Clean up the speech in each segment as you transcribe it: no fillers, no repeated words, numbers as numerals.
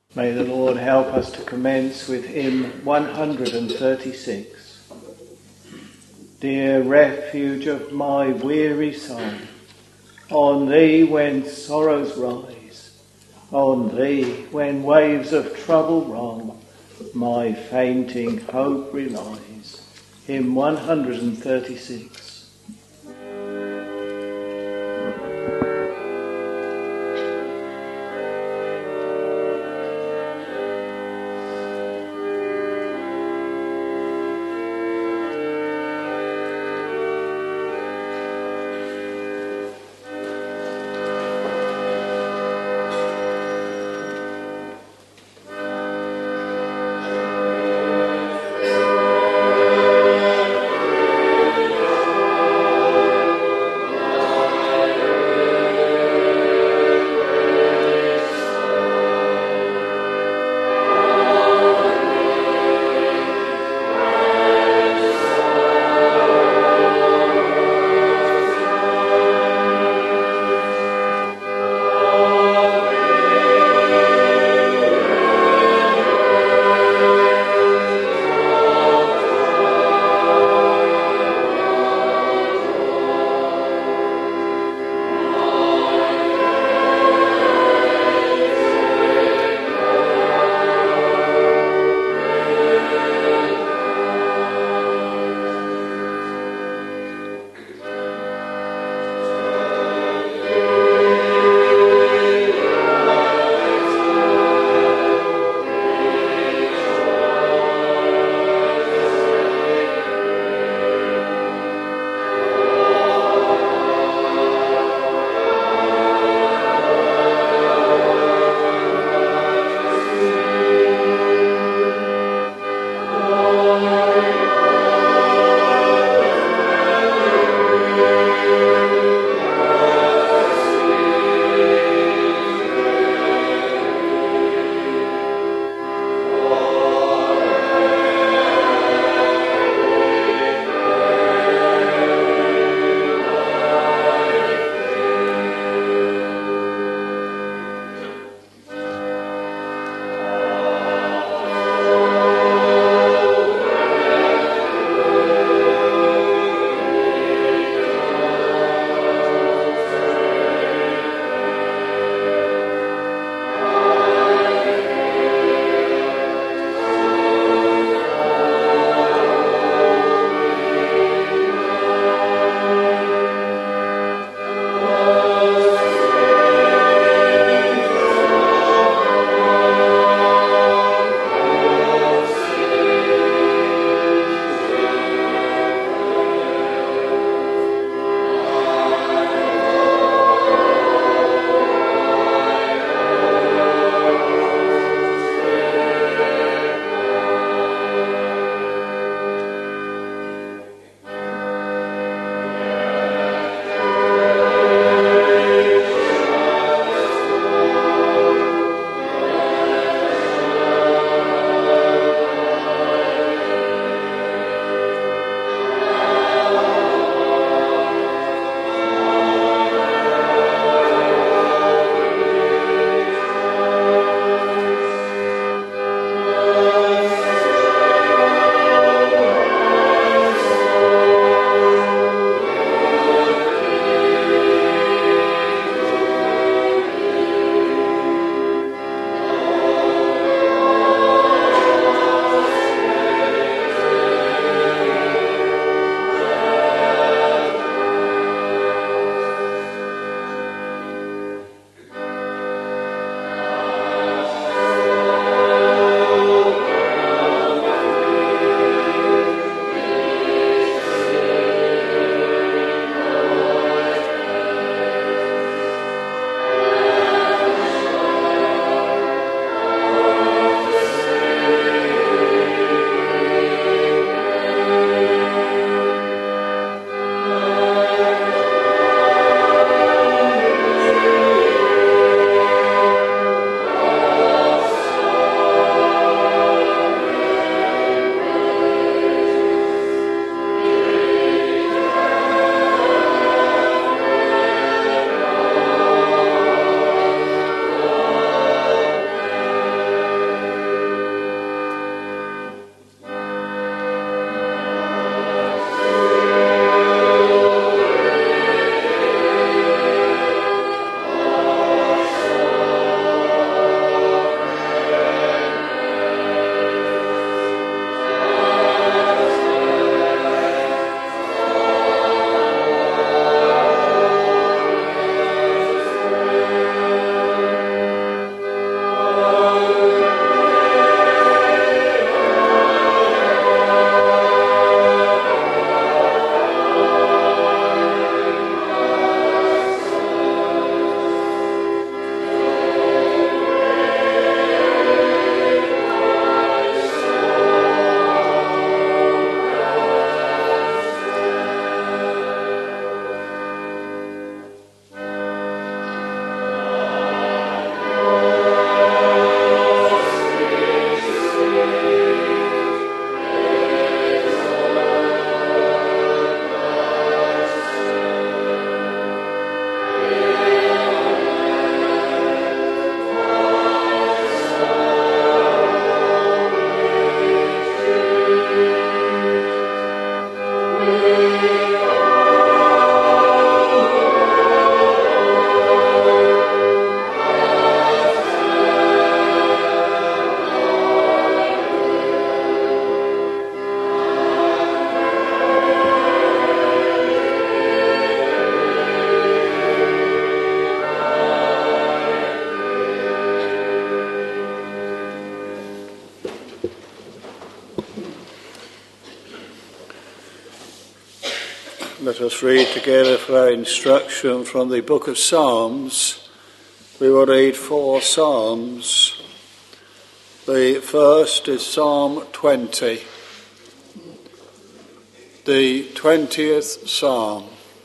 May the Lord help us to commence with hymn 136. Dear refuge of my weary soul, on thee when sorrows rise, on thee when waves of trouble roll, my fainting hope relies. Hymn 136. Let us read together for our instruction from the book of Psalms. We will read 4 Psalms. The first is Psalm 20, the 20th Psalm.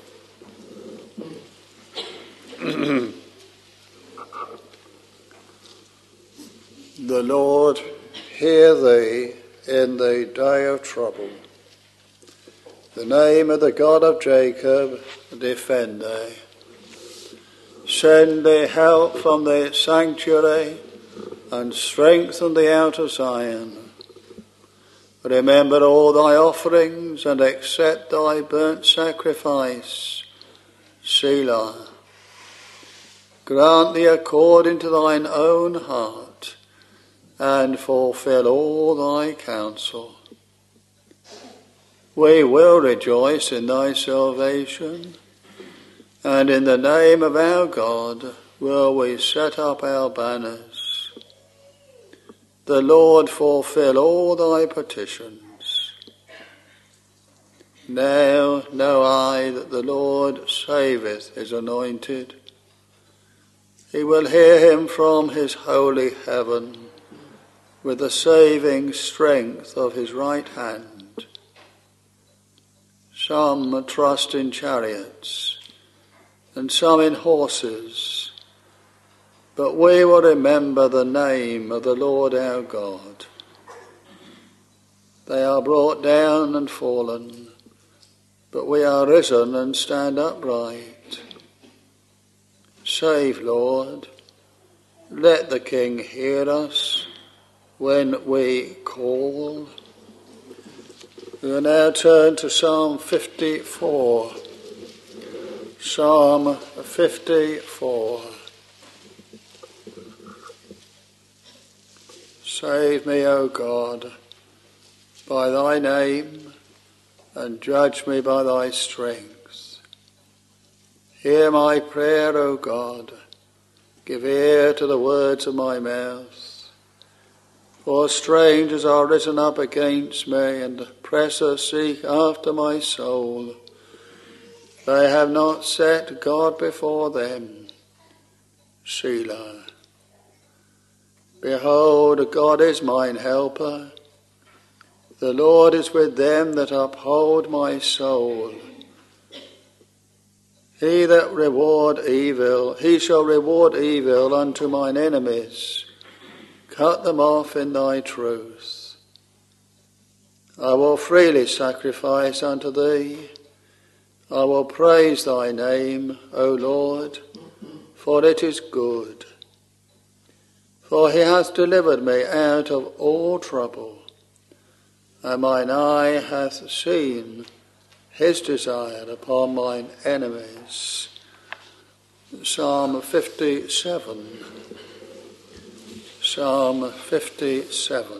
The Lord hear thee in the day of trouble. The name of the God of Jacob defend thee. Send thee help from the sanctuary and strengthen thee out of Zion. Remember all thy offerings and accept thy burnt sacrifice. Selah. Grant thee according to thine own heart and fulfill all thy counsel. We will rejoice in thy salvation, and in the name of our God will we set up our banners. The Lord fulfill all thy petitions. Now know I that the Lord saveth his anointed. He will hear him from his holy heaven with the saving strength of his right hand. Some trust in chariots, and some in horses, but we will remember the name of the Lord our God. They are brought down and fallen, but we are risen and stand upright. Save, Lord, let the King hear us when we call. We will now turn to Psalm 54. Psalm 54. Save me, O God, by thy name, and judge me by thy strength. Hear my prayer, O God. Give ear to the words of my mouth. For strangers are risen up against me, and oppressors seek after my soul. They have not set God before them. Selah. Behold, God is mine helper. The Lord is with them that uphold my soul. He shall reward evil unto mine enemies. Cut them off in thy truth. I will freely sacrifice unto thee. I will praise thy name, O Lord, for it is good. For he hath delivered me out of all trouble, and mine eye hath seen his desire upon mine enemies. Psalm 57. Psalm 57.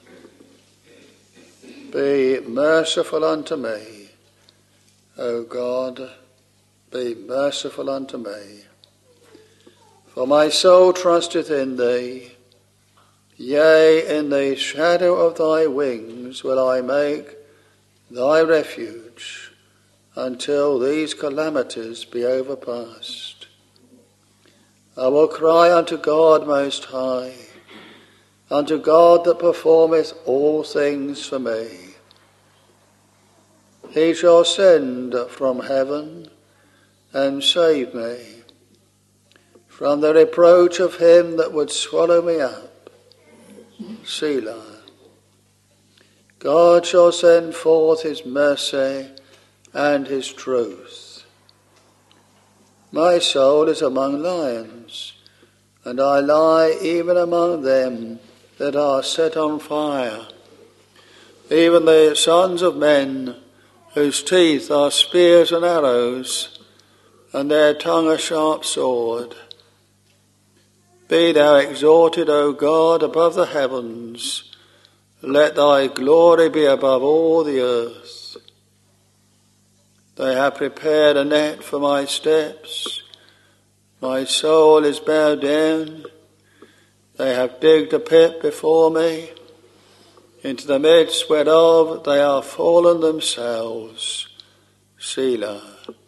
Be merciful unto me, O God, be merciful unto me. For my soul trusteth in thee. Yea, in the shadow of thy wings will I make thy refuge, until these calamities be overpast. I will cry unto God most high, unto God that performeth all things for me. He shall send from heaven and save me from the reproach of him that would swallow me up. Selah. God shall send forth his mercy and his truth. My soul is among lions, and I lie even among them that are set on fire, even the sons of men, whose teeth are spears and arrows, and their tongue a sharp sword. Be thou exalted, O God, above the heavens. Let thy glory be above all the earth. They have prepared a net for my steps. My soul is bowed down. They have digged a pit before me, into the midst whereof they are fallen themselves. Selah.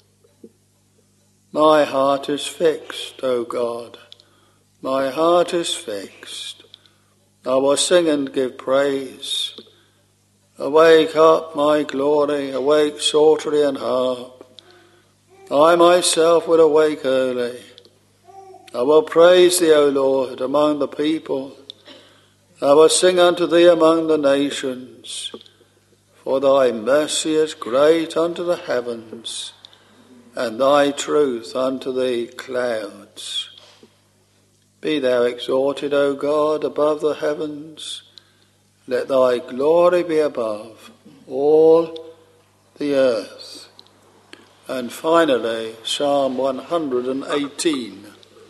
My heart is fixed, O God. My heart is fixed. I will sing and give praise. Awake up, my glory, awake psaltery and harp. I myself will awake early. I will praise thee, O Lord, among the people. I will sing unto thee among the nations. For thy mercy is great unto the heavens, and thy truth unto the clouds. Be thou exalted, O God, above the heavens. Let thy glory be above all the earth. And finally, Psalm 118.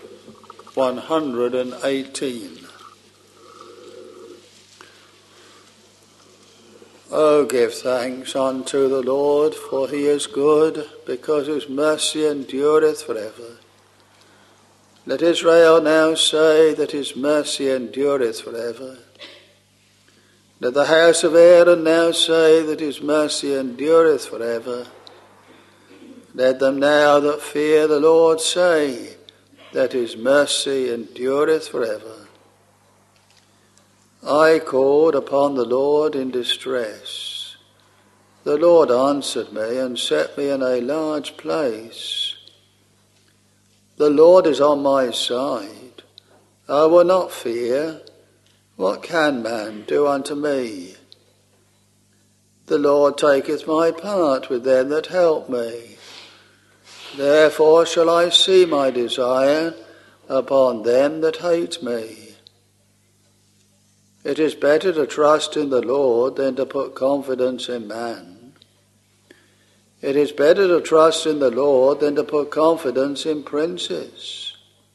118. Oh, give thanks unto the Lord, for he is good, because his mercy endureth forever. Let Israel now say that his mercy endureth forever. Let the house of Aaron now say that his mercy endureth forever. Let them now that fear the Lord say that his mercy endureth forever. I called upon the Lord in distress. The Lord answered me and set me in a large place. The Lord is on my side. I will not fear. What can man do unto me? The Lord taketh my part with them that help me. Therefore shall I see my desire upon them that hate me. It is better to trust in the Lord than to put confidence in man. It is better to trust in the Lord than to put confidence in princes.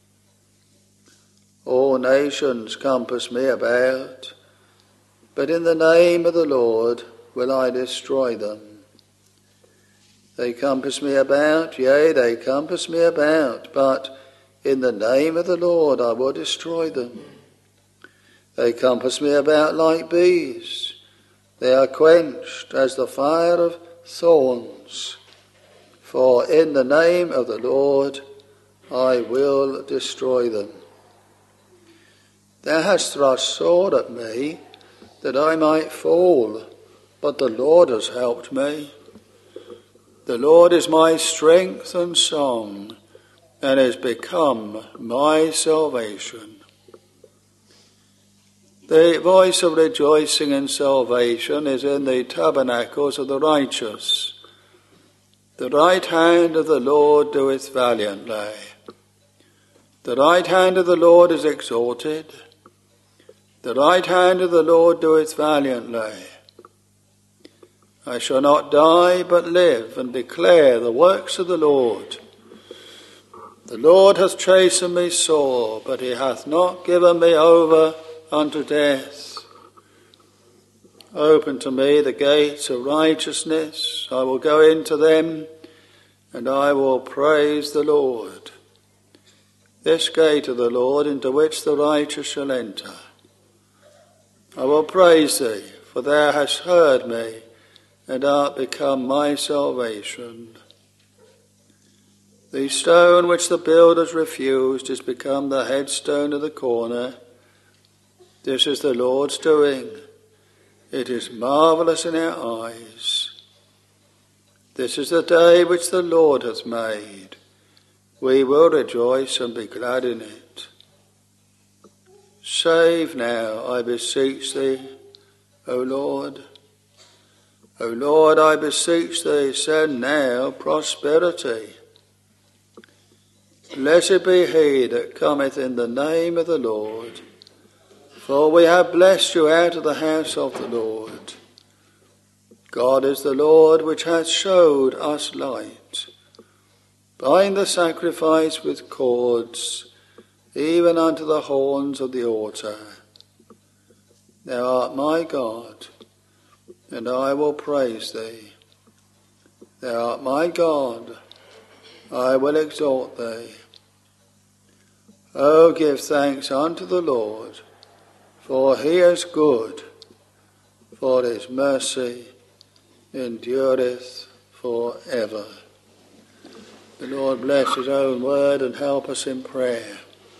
All nations compass me about, but in the name of the Lord will I destroy them. They compass me about, yea, they compass me about, but in the name of the Lord I will destroy them. They compass me about like bees. They are quenched as the fire of thorns. For in the name of the Lord I will destroy them. Thou hast thrust sore at me, that I might fall, but the Lord has helped me. The Lord is my strength and song, and is become my salvation. The voice of rejoicing and salvation is in the tabernacles of the righteous. The right hand of the Lord doeth valiantly. The right hand of the Lord is exalted. The right hand of the Lord doeth valiantly. I shall not die, but live, and declare the works of the Lord. The Lord hath chastened me sore, but he hath not given me over unto death. Open to me the gates of righteousness. I will go into them, and I will praise the Lord. This gate of the Lord into which the righteous shall enter. I will praise thee, for thou hast heard me, and art become my salvation. The stone which the builders refused is become the headstone of the corner. This is the Lord's doing. It is marvellous in our eyes. This is the day which the Lord hath made. We will rejoice and be glad in it. Save now, I beseech thee, O Lord. O Lord, I beseech thee, send now prosperity. Blessed be he that cometh in the name of the Lord. For we have blessed you out of the house of the Lord. God is the Lord which hath showed us light. Bind the sacrifice with cords, even unto the horns of the altar. Thou art my God, and I will praise thee. Thou art my God, I will exalt thee. O give thanks unto the Lord, for he is good, for his mercy endureth for ever. The Lord bless his own word and help us in prayer.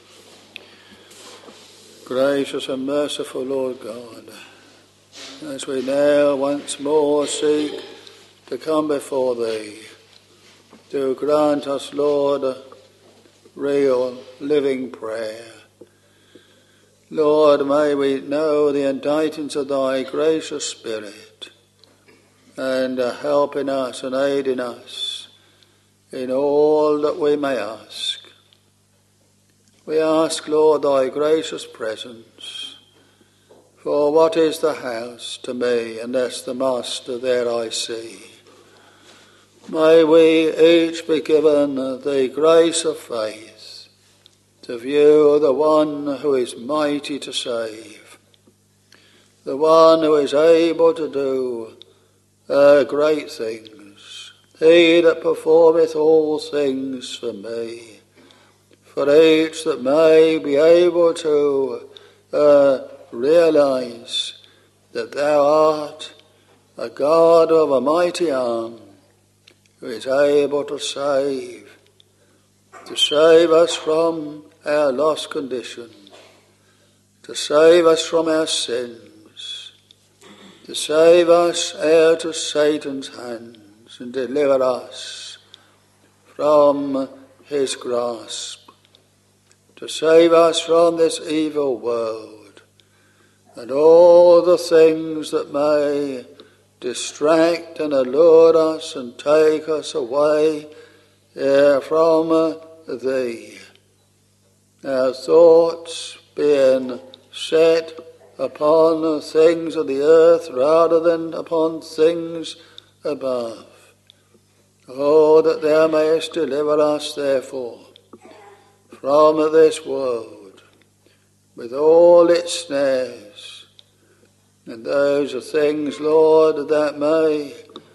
Gracious and merciful Lord God, as we now once more seek to come before thee, to grant us, Lord, real living prayer. Lord, may we know the indictings of thy gracious Spirit, and helping us and aiding us in all that we may ask. We ask, Lord, thy gracious presence, for what is the house to me unless the Master there I see? May we each be given the grace of faith to view the one who is mighty to save, the one who is able to do great things, he that performeth all things for me, for each that may be able to realize that thou art a God of a mighty arm, who is able to save us from our lost condition, to save us from our sins, to save us out of Satan's hands and deliver us from his grasp, to save us from this evil world and all the things that may distract and allure us and take us away from thee. Our thoughts being set upon the things of the earth rather than upon things above. Oh, that thou mayest deliver us, therefore, from this world with all its snares, and those are things, Lord, that may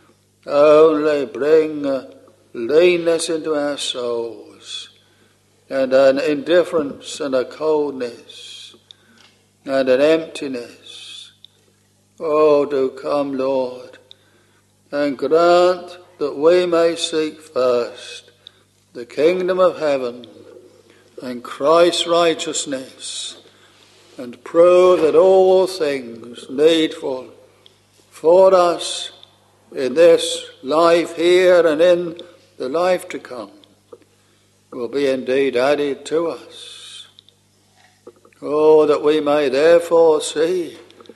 only bring leanness into our souls, and an indifference and a coldness and an emptiness. Oh, do come, Lord, and grant that we may seek first the kingdom of heaven and Christ's righteousness, and prove that all things needful for us in this life here and in the life to come will be indeed added to us. Oh, that we may therefore see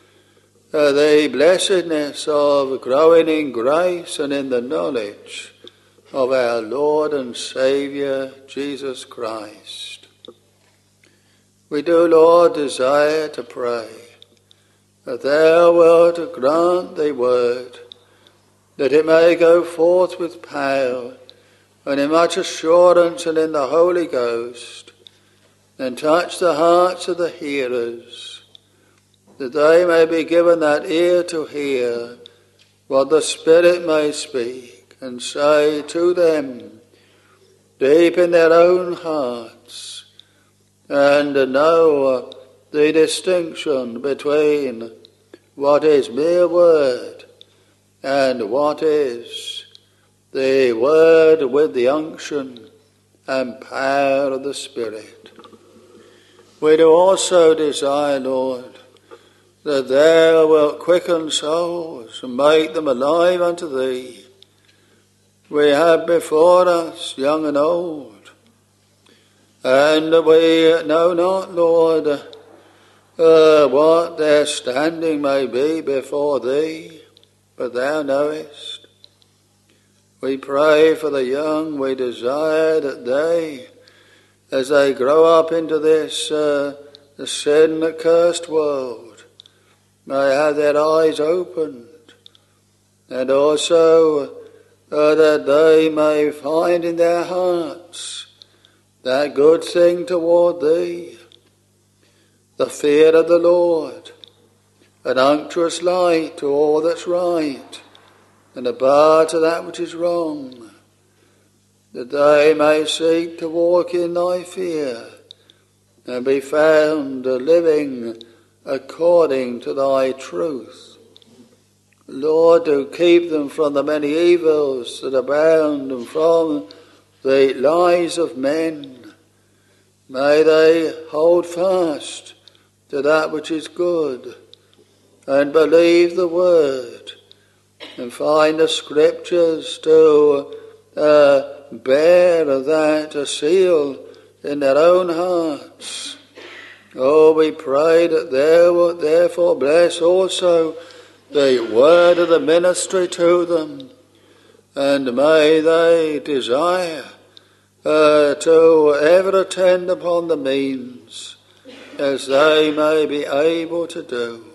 the blessedness of growing in grace and in the knowledge of our Lord and Saviour Jesus Christ. We do, Lord, desire to pray that thou wilt grant thy word, that it may go forth with power and in much assurance and in the Holy Ghost, and touch the hearts of the hearers, that they may be given that ear to hear what the Spirit may speak and say to them deep in their own hearts, and know the distinction between what is mere word and what is the word with the unction and power of the Spirit. We do also desire, Lord, that thou wilt quicken souls and make them alive unto thee. We have before us young and old, and we know not, Lord, what their standing may be before thee, but thou knowest. We pray for the young. We desire that they, as they grow up into this sin-cursed world, may have their eyes opened, and also that they may find in their hearts that good thing toward thee, the fear of the Lord, an unctuous light to all that's right, and a bar to that which is wrong, that they may seek to walk in thy fear, and be found living according to thy truth. Lord, do keep them from the many evils that abound and from the lies of men. May they hold fast to that which is good and believe the word and find the scriptures to bear that a seal in their own hearts. Oh, we pray that they will therefore bless also the word of the ministry to them, and may they desire to ever attend upon the means as they may be able to do.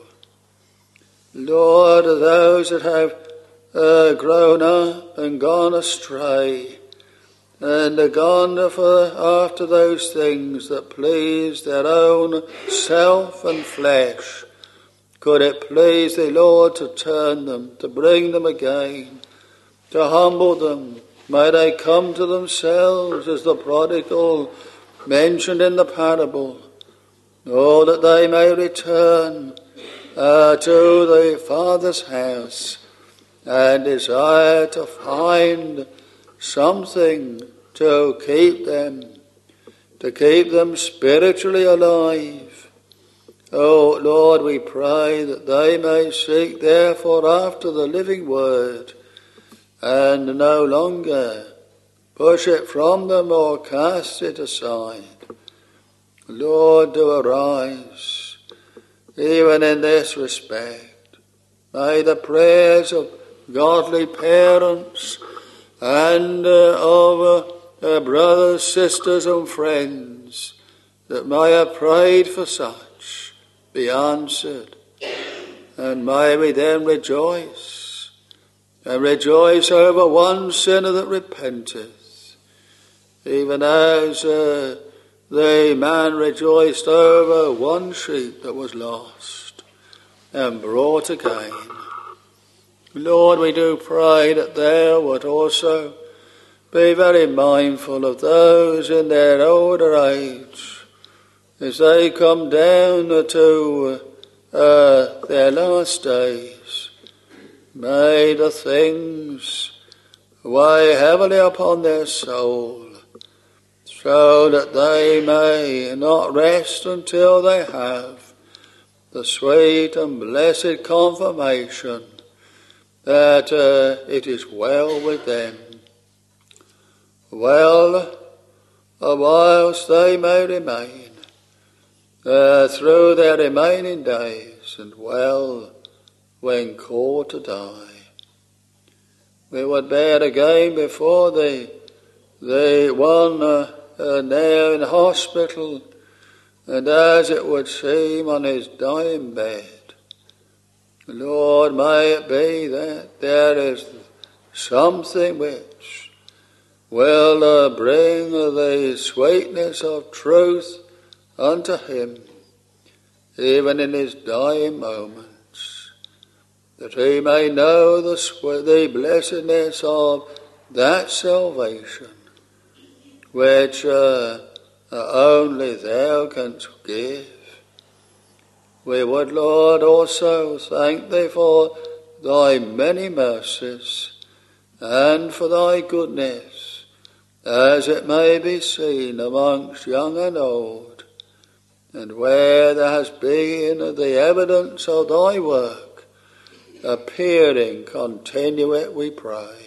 Lord, those that have grown up and gone astray and gone after those things that please their own self and flesh, could it please thee, Lord, to turn them, to bring them again, to humble them. May they come to themselves as the prodigal mentioned in the parable. Oh, that they may return to the Father's house and desire to find something to keep them spiritually alive. Oh, Lord, we pray that they may seek therefore after the living word and no longer push it from them or cast it aside. Lord, do arise even in this respect. May the prayers of godly parents and of brothers, sisters and friends that may have prayed for such be answered. And may we then rejoice, and rejoice over one sinner that repenteth, even as the man rejoiced over one sheep that was lost and brought again. Lord, we do pray that thou would also be very mindful of those in their older age as they come down to their last days. May the things weigh heavily upon their soul, so that they may not rest until they have the sweet and blessed confirmation that it is well with them. Well, whilst they may remain through their remaining days, and well when called to die. We would bear again before the one now in hospital, and as it would seem on his dying bed. Lord, may it be that there is something which will bring the sweetness of truth unto him, even in his dying moments, that he may know the blessedness of that salvation which only thou canst give. We would, Lord, also thank thee for thy many mercies and for thy goodness, as it may be seen amongst young and old, and where there has been the evidence of thy work appearing, continue it, we pray.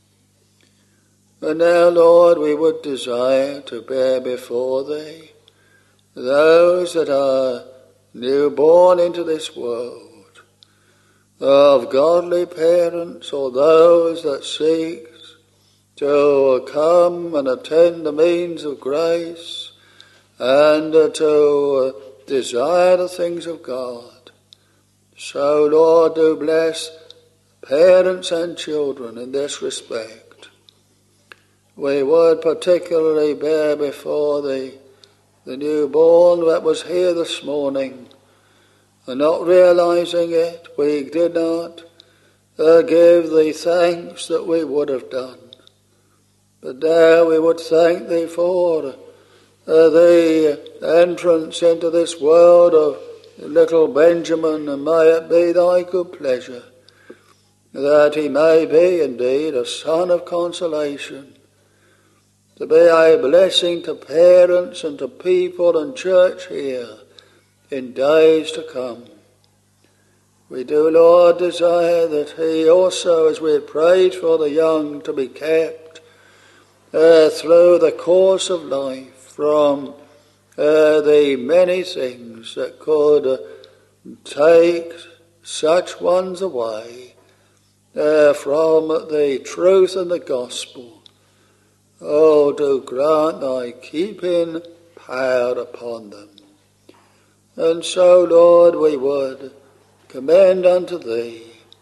And now, Lord, we would desire to bear before thee those that are newborn into this world, of godly parents, or those that seek to come and attend the means of grace and to desire the things of God. So, Lord, do bless parents and children in this respect. We would particularly bear before thee the newborn that was here this morning, and not realizing it, we did not give thee thanks that we would have done. But now we would thank thee for the entrance into this world of little Benjamin, and may it be thy good pleasure that he may be indeed a son of consolation, to be a blessing to parents and to people and church here in days to come. We do, Lord, desire that he also, as we have prayed for the young, to be kept through the course of life from the many things that could take such ones away from the truth and the gospel. Oh, do grant thy keeping power upon them. And so, Lord, we would commend unto thee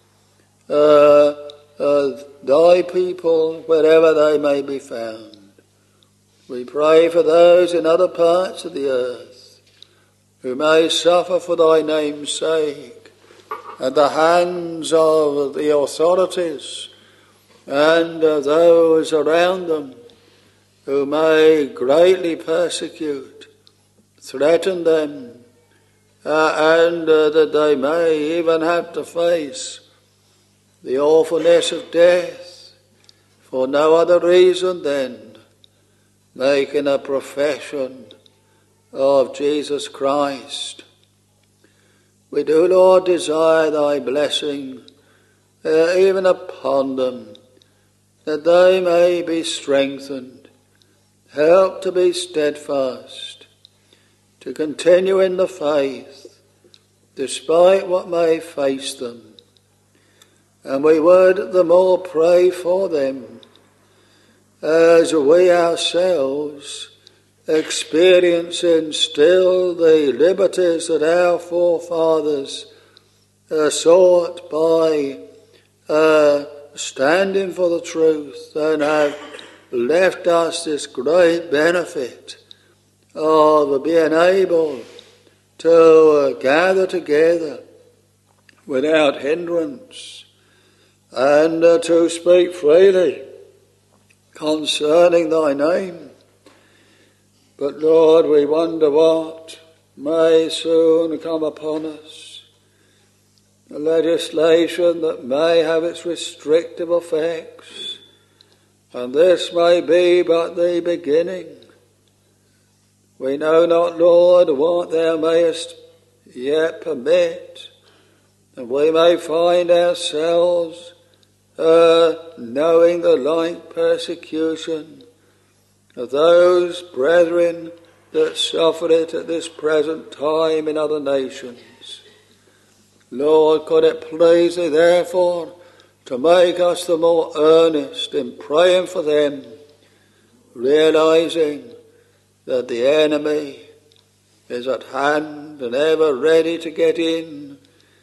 thy people wherever they may be found. We pray for those in other parts of the earth who may suffer for thy name's sake at the hands of the authorities and those around them who may greatly persecute, threaten them, and that they may even have to face the awfulness of death for no other reason than making a profession of Jesus Christ. We do, Lord, desire thy blessing even upon them, that they may be strengthened, helped to be steadfast, to continue in the faith, despite what may face them. And we would the more pray for them, as we ourselves experiencing still the liberties that our forefathers sought by standing for the truth, and have left us this great benefit of being able to gather together without hindrance and to speak freely concerning thy name. But Lord, we wonder what may soon come upon us. A legislation that may have its restrictive effects, and this may be but the beginning. We know not, Lord, what thou mayest yet permit, and we may find ourselves knowing the like persecution of those brethren that suffer it at this present time in other nations. Lord, could it please thee therefore to make us the more earnest in praying for them, realizing that the enemy is at hand and ever ready to get in,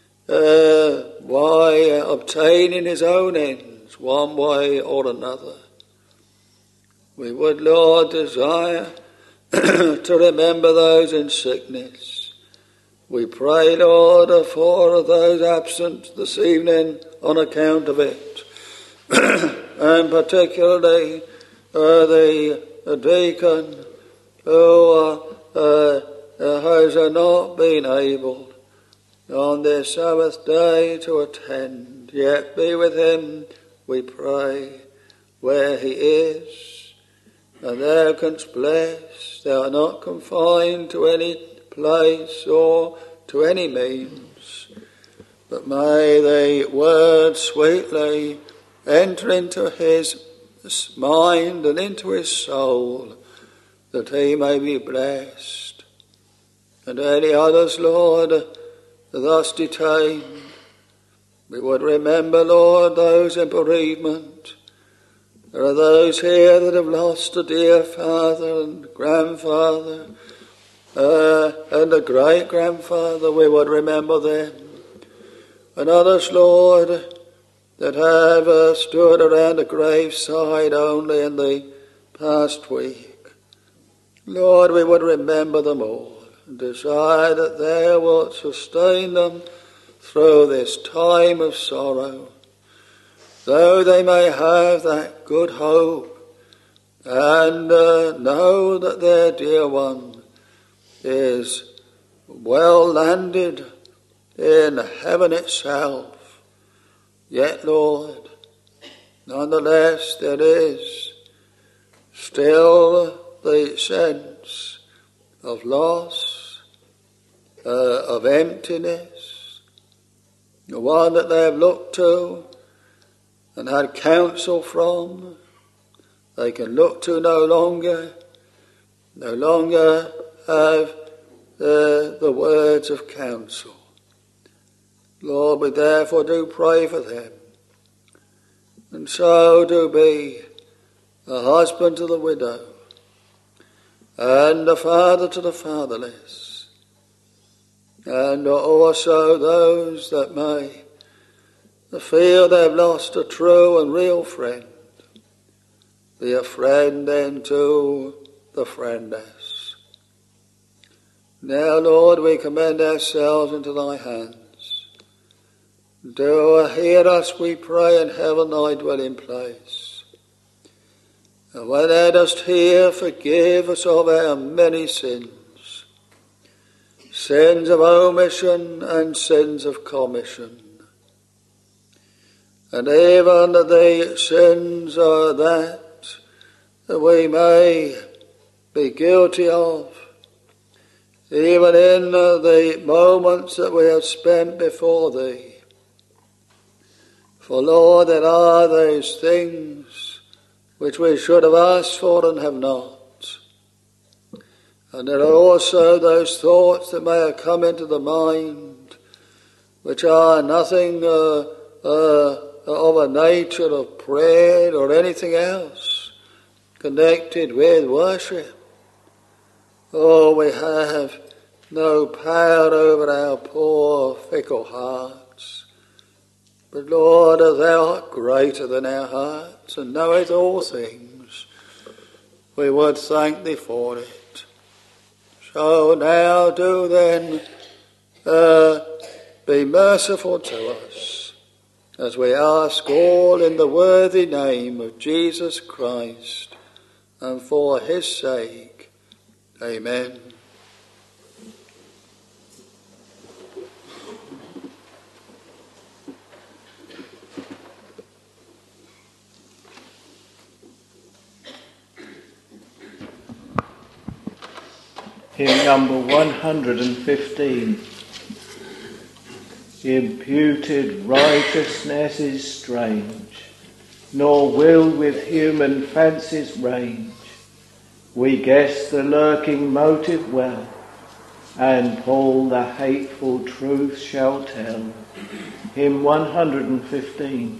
by obtaining his own ends one way or another. We would, Lord, desire to remember those in sickness. We pray, Lord, for those absent this evening on account of it, and particularly the deacon who has not been able on this Sabbath day to attend. Yet be with him, we pray, where he is, and thou canst bless. Thou art not confined to any place or to any means, but may the word sweetly enter into his mind and into his soul, that he may be blessed. And any others, Lord, thus detained, we would remember, Lord, those in bereavement. There are those here that have lost a dear father and grandfather and a great-grandfather. We would remember them. And others, Lord, that have stood around the graveside only in the past week. Lord, we would remember them all and desire that thou wilt sustain them through this time of sorrow, though they may have that good hope and know that their dear one is well landed in heaven itself. Yet, Lord, nonetheless there is still the sense of loss, of emptiness, the one that they have looked to and had counsel from, they can look to no longer have the words of counsel. Lord, we therefore do pray for them, and so do be a husband to the widow, and a father to the fatherless, and also those that may feel they've lost a true and real friend. Be a friend then to the friendless. Now, Lord, we commend ourselves into thy hands. Do hear us, we pray, in heaven thy dwelling place. And when thou dost hear, forgive us of our many sins, sins of omission and sins of commission, and even the sins that we may be guilty of, even in the moments that we have spent before thee. For, Lord, there are those things which we should have asked for and have not. And there are also those thoughts that may have come into the mind which are nothing of a nature of prayer or anything else connected with worship. Oh, we have no power over our poor, fickle hearts. But Lord, thou art greater than our hearts and knowest all things. We would thank thee for it. So now do then be merciful to us, as we ask all in the worthy name of Jesus Christ, and for his sake. Amen. Hymn number 115. Imputed righteousness is strange, nor will with human fancies range. We guess the lurking motive well, and all the hateful truth shall tell. Hymn 115.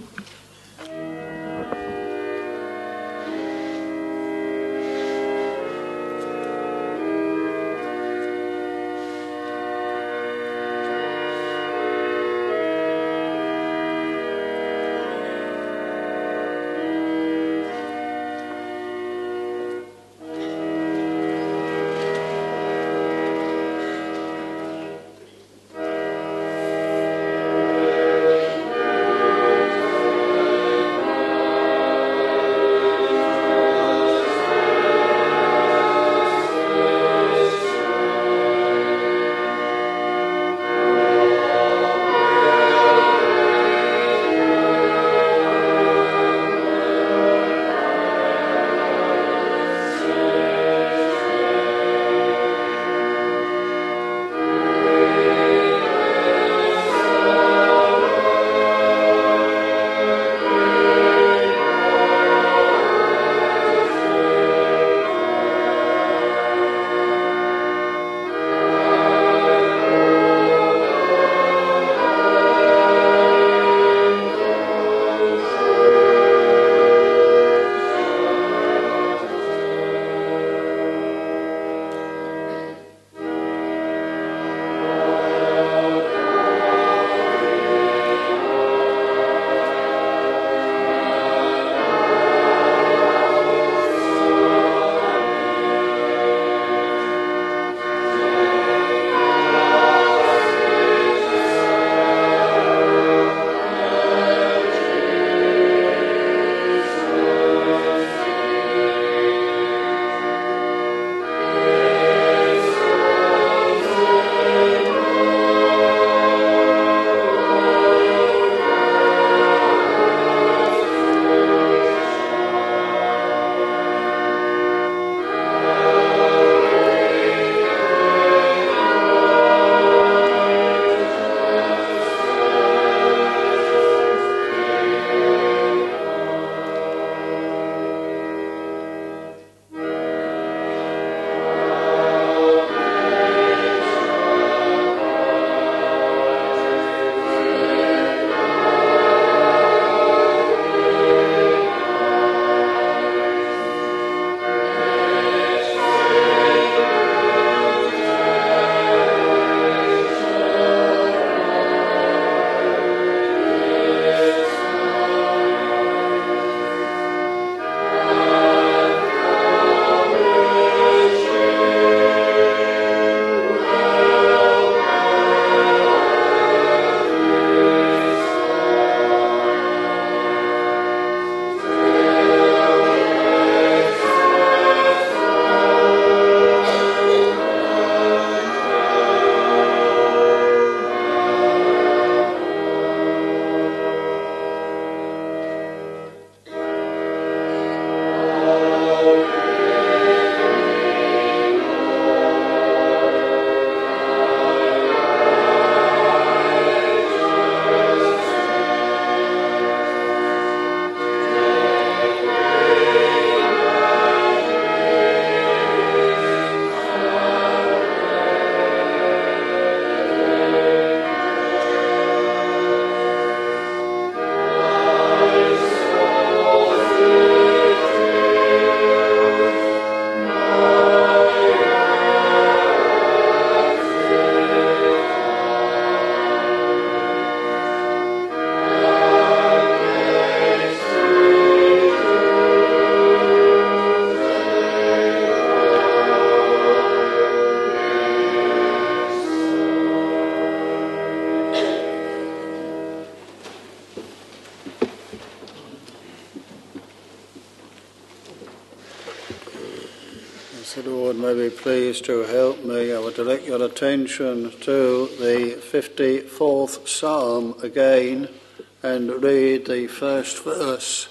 may be pleased to help me. I will direct your attention to the 54th Psalm again and read the first verse.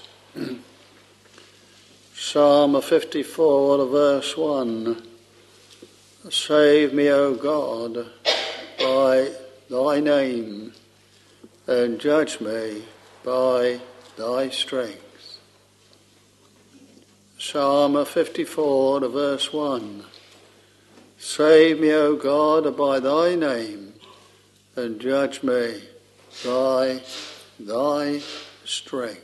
Psalm 54, verse 1. Save me, O God, by thy name, and judge me by thy strength. Psalm 54, verse 1. Save me, O God, by thy name, and judge me by thy strength.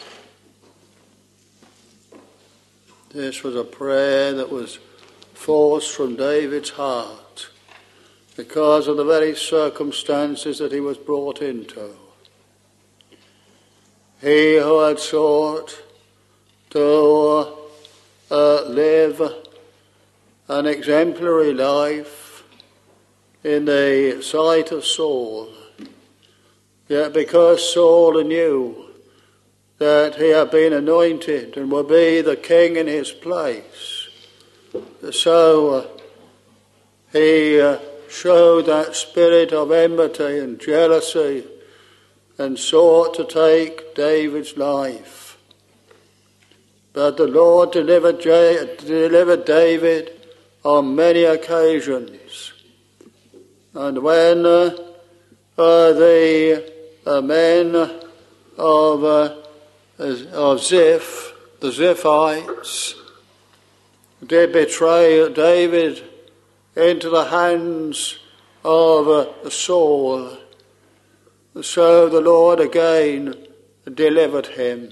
This was a prayer that was forced from David's heart because of the very circumstances that he was brought into. He who had sought to live an exemplary life in the sight of Saul, yet because Saul knew that he had been anointed and would be the king in his place, so he showed that spirit of enmity and jealousy and sought to take David's life. But the Lord delivered David on many occasions. And when the men of Ziph, the Ziphites, did betray David into the hands of Saul, so the Lord again delivered him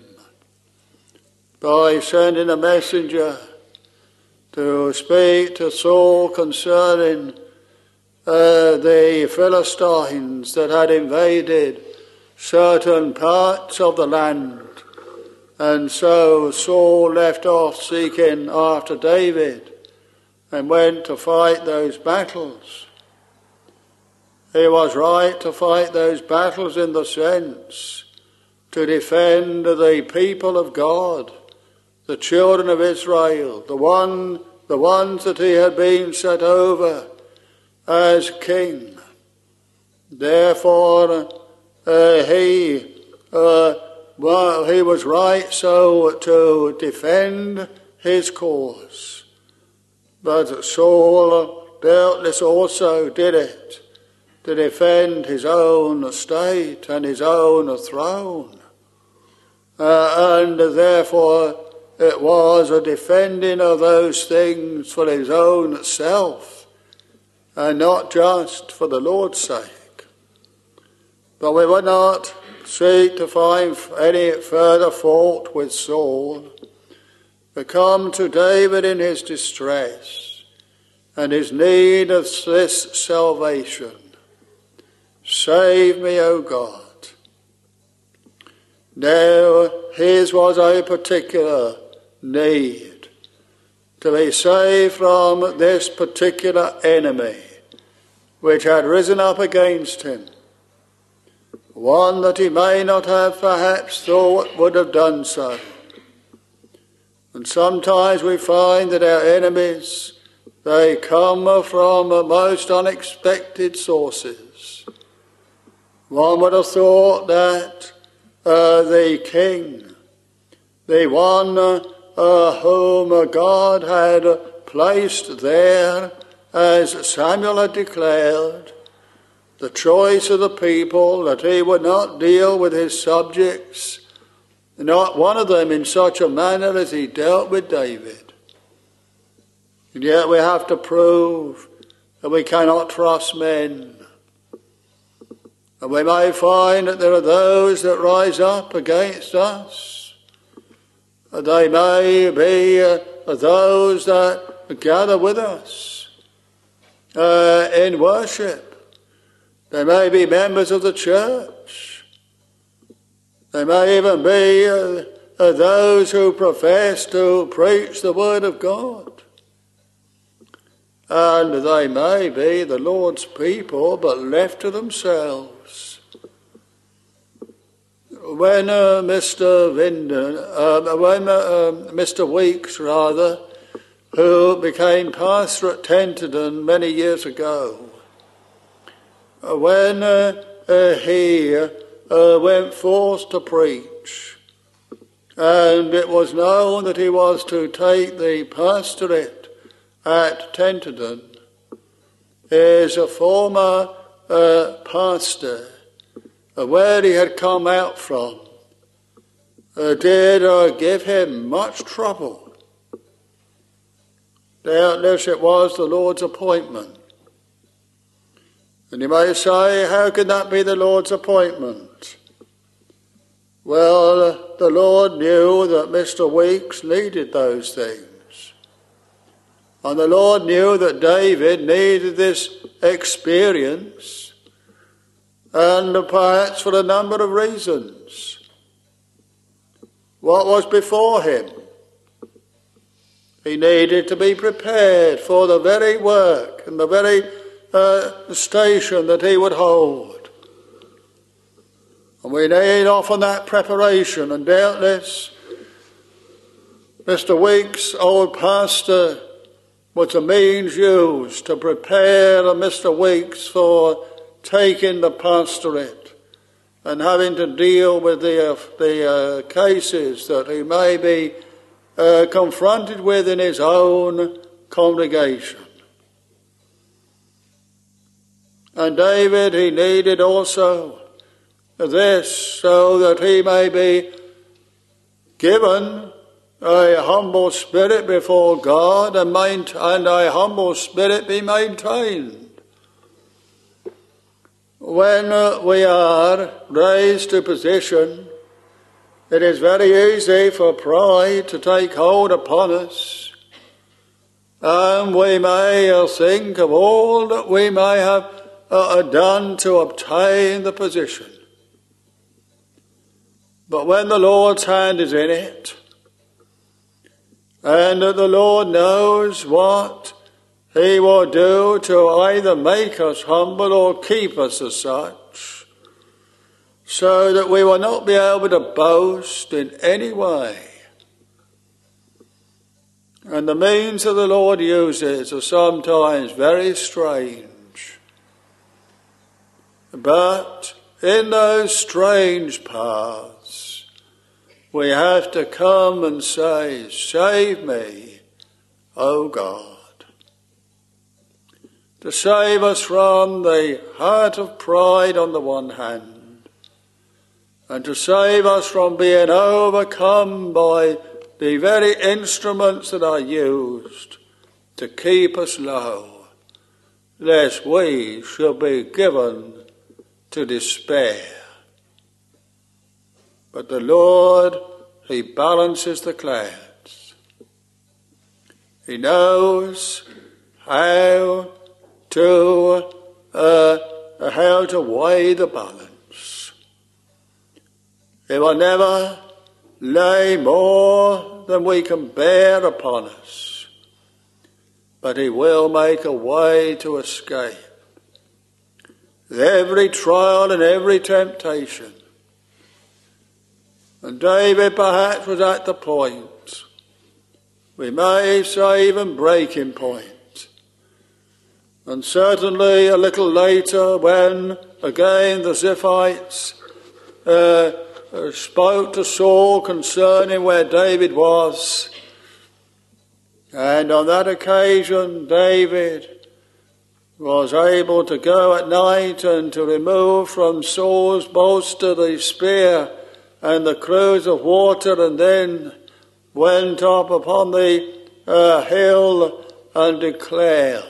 by sending a messenger to speak to Saul concerning the Philistines that had invaded certain parts of the land. And so Saul left off seeking after David and went to fight those battles. He was right to fight those battles in the sense to defend the people of God, the children of Israel, the ones that he had been set over as king. Therefore, he was right so to defend his cause. But Saul doubtless also did it to defend his own estate and his own throne. And therefore it was a defending of those things for his own self and not just for the Lord's sake. But we would not seek to find any further fault with Saul, but come to David in his distress and his need of this salvation. Save me, O God. Now, his was a particular need to be saved from this particular enemy which had risen up against him, one that he may not have perhaps thought would have done so. And sometimes we find that our enemies, they come from most unexpected sources. One would have thought that the king, the one whom God had placed there, as Samuel had declared, the choice of the people, that he would not deal with his subjects, not one of them in such a manner as he dealt with David. And yet we have to prove that we cannot trust men. And we may find that there are those that rise up against us. They may be those that gather with us in worship. They may be members of the church. They may even be those who profess to preach the word of God. And they may be the Lord's people, but left to themselves. When Mr. Weeks who became pastor at Tenterden many years ago, when he went forth to preach, and it was known that he was to take the pastorate at Tenterden, is a former pastor, where he had come out from, did give him much trouble. Doubtless it was the Lord's appointment. And you may say, how can that be the Lord's appointment? Well, the Lord knew that Mr. Weeks needed those things. And the Lord knew that David needed this experience, and perhaps for a number of reasons. What was before him? He needed to be prepared for the very work and the very station that he would hold. And we need often that preparation, and doubtless Mr. Weeks, old pastor, was a means used to prepare Mr. Weeks for taking the pastorate and having to deal with the cases that he may be confronted with in his own congregation. And David, he needed also this, so that he may be given a humble spirit before God, and a humble spirit be maintained. When we are raised to position, it is very easy for pride to take hold upon us, and we may think of all that we may have done to obtain the position. But when the Lord's hand is in it, and the Lord knows what he will do to either make us humble or keep us as such, so that we will not be able to boast in any way. And the means that the Lord uses are sometimes very strange. But in those strange paths, we have to come and say, save me, O God. To save us from the heart of pride on the one hand, and to save us from being overcome by the very instruments that are used to keep us low, lest we should be given to despair. But the Lord, he balances the clouds. He knows how to weigh the balance. He will never lay more than we can bear upon us, but he will make a way to escape every trial and every temptation. And David perhaps was at the point, we may say even breaking point. And certainly a little later, when again the Ziphites spoke to Saul concerning where David was, and on that occasion David was able to go at night and to remove from Saul's bolster the spear and the cruse of water, and then went up upon the hill and declared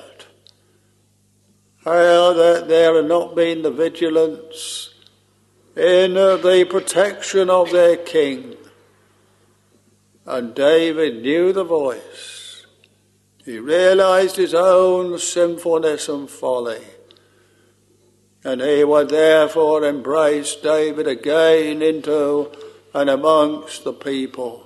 how that there had not been the vigilance in the protection of their king. And David knew the voice. He realized his own sinfulness and folly, and he would therefore embrace David again into and amongst the people.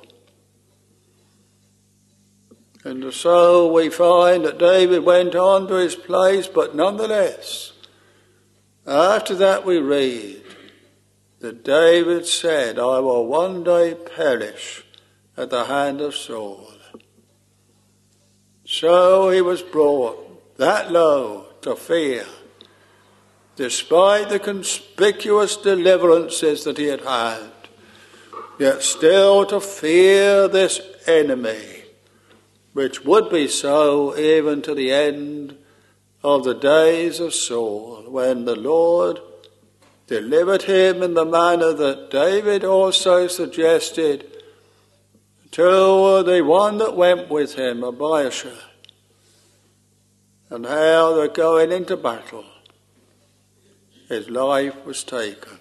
And so we find that David went on to his place, but nonetheless, after that we read that David said, I will one day perish at the hand of Saul. So he was brought that low to fear, despite the conspicuous deliverances that he had had, yet still to fear this enemy, which would be so even to the end of the days of Saul, when the Lord delivered him in the manner that David also suggested to the one that went with him, Abiashar, and how they're going into battle. His life was taken.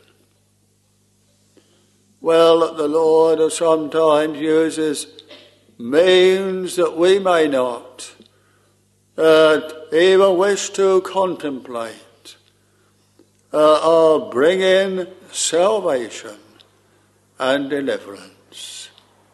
Well, the Lord sometimes uses means that we may not even wish to contemplate of bringing salvation and deliverance.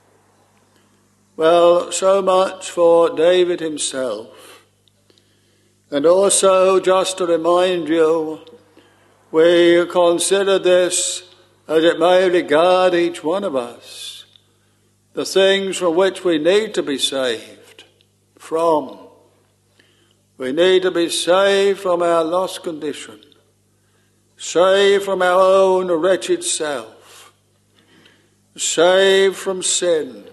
Well, so much for David himself. And also, just to remind you, we consider this as it may regard each one of us, the things from which we need to be saved from. We need to be saved from our lost condition, saved from our own wretched self, saved from sin,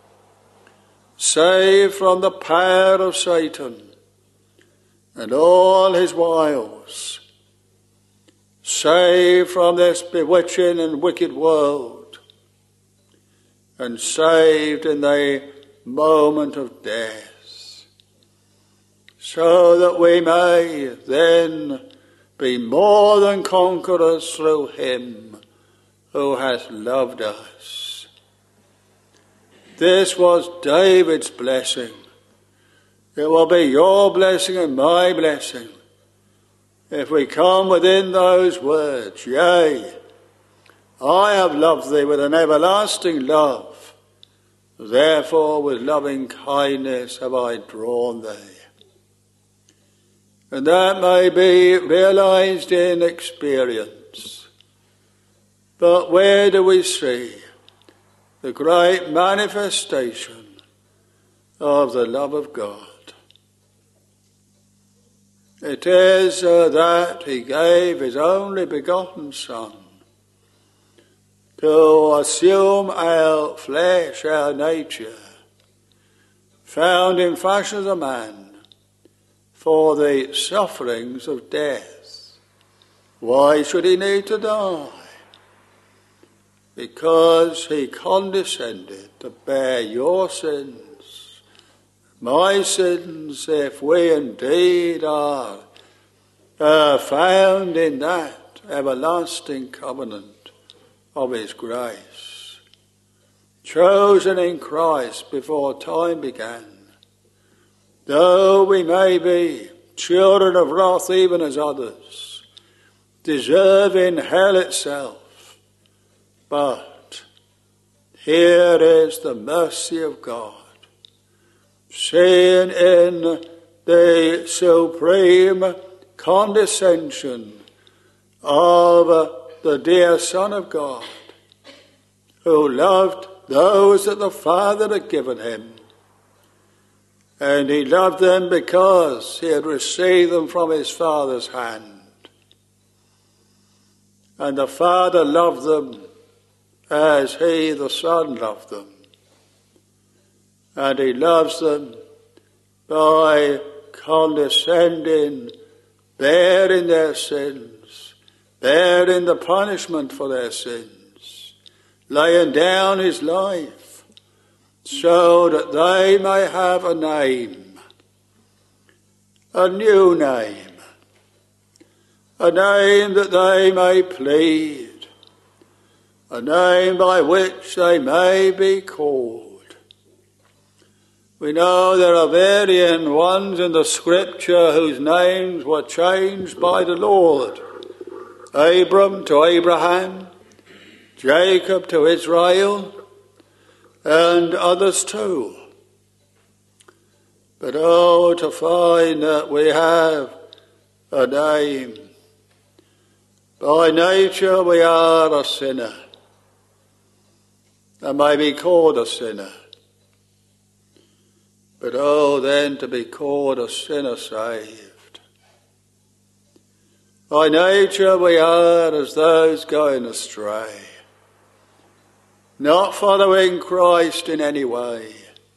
saved from the power of Satan and all his wiles, saved from this bewitching and wicked world, and saved in the moment of death, so that we may then be more than conquerors through him who has loved us. This was David's blessing. It will be your blessing and my blessing if we come within those words, yea, I have loved thee with an everlasting love, therefore with loving kindness have I drawn thee. And that may be realized in experience. But where do we see the great manifestation of the love of God? It is that he gave his only begotten Son to assume our flesh, our nature, found in fashion as a man, for the sufferings of death. Why should he need to die? Because he condescended to bear your sins, my sins, if we indeed are found in that everlasting covenant of his grace, chosen in Christ before time began. Though we may be children of wrath even as others, deserving hell itself, but here is the mercy of God, seen in the supreme condescension of the dear Son of God, who loved those that the Father had given him. And he loved them because he had received them from his Father's hand. And the Father loved them as he, the Son, loved them. And he loves them by condescending, bearing their sins, bearing the punishment for their sins, laying down his life, so that they may have a name, a new name, a name that they may plead, a name by which they may be called. We know there are varying ones in the Scripture whose names were changed by the Lord. Abram to Abraham, Jacob to Israel, and others too. But oh, to find that we have a name. By nature we are a sinner, and may be called a sinner. but oh, then to be called a sinner saved. By nature we are as those going astray, not following Christ in any way,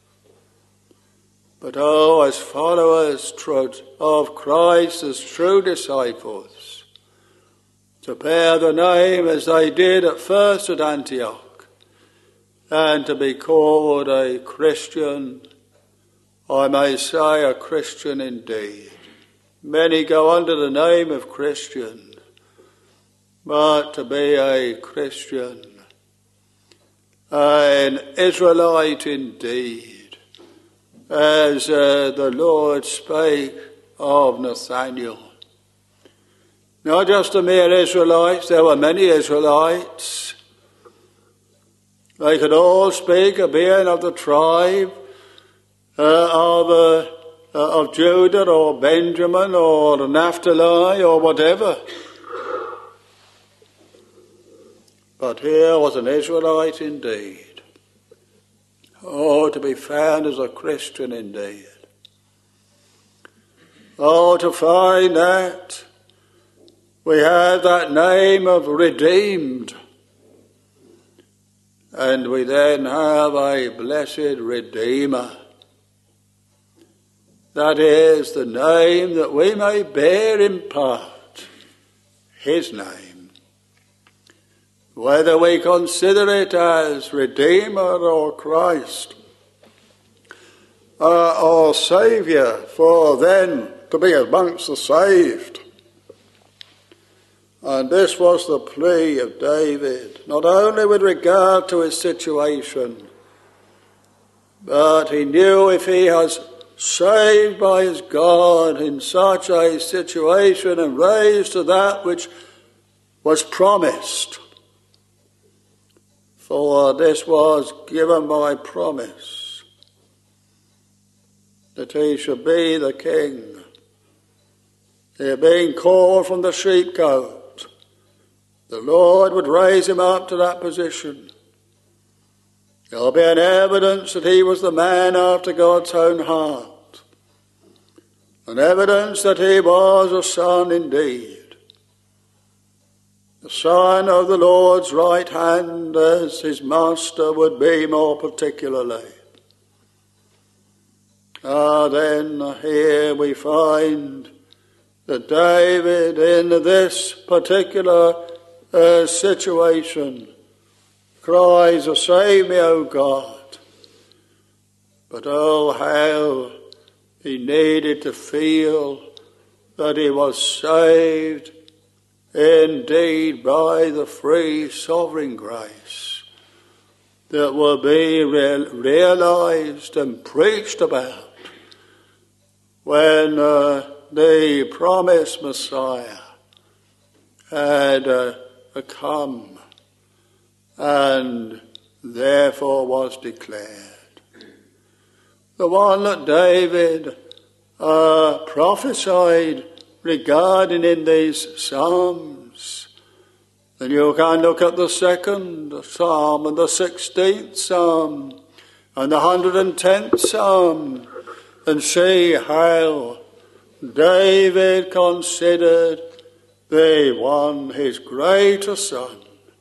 but oh, as followers of Christ, as true disciples, to bear the name as they did at first at Antioch, and to be called a Christian, I may say a Christian indeed. Many go under the name of Christian, but to be a Christian, an Israelite indeed, as the Lord spake of Nathanael. Not just a mere Israelite, there were many Israelites. They could all speak of being of the tribe of Judah or Benjamin or Naphtali or whatever. But here was an Israelite indeed. Oh, to be found as a Christian indeed. Oh, to find that we have that name of redeemed, and we then have a blessed Redeemer. That is the name that we may bear in part, his name. Whether we consider it as Redeemer or Christ or Saviour, for then to be amongst the saved. And this was the plea of David, not only with regard to his situation, but he knew if he was saved by his God in such a situation and raised to that which was promised, for this was given by promise, that he should be the king. He had been called from the sheepcote. The Lord would raise him up to that position. There will be an evidence that he was the man after God's own heart. An evidence that he was a son indeed. The son of the Lord's right hand, as his master would be more particularly. Then here we find that David in this particular situation cries, "Save me, O God." But oh, how he needed to feel that he was saved indeed by the free sovereign grace that will be realized and preached about when the promised Messiah had come and therefore was declared. The one that David prophesied regarding in these Psalms. And you can look at the 2nd Psalm and the 16th Psalm and the 110th Psalm and see how David considered the one, his greater son,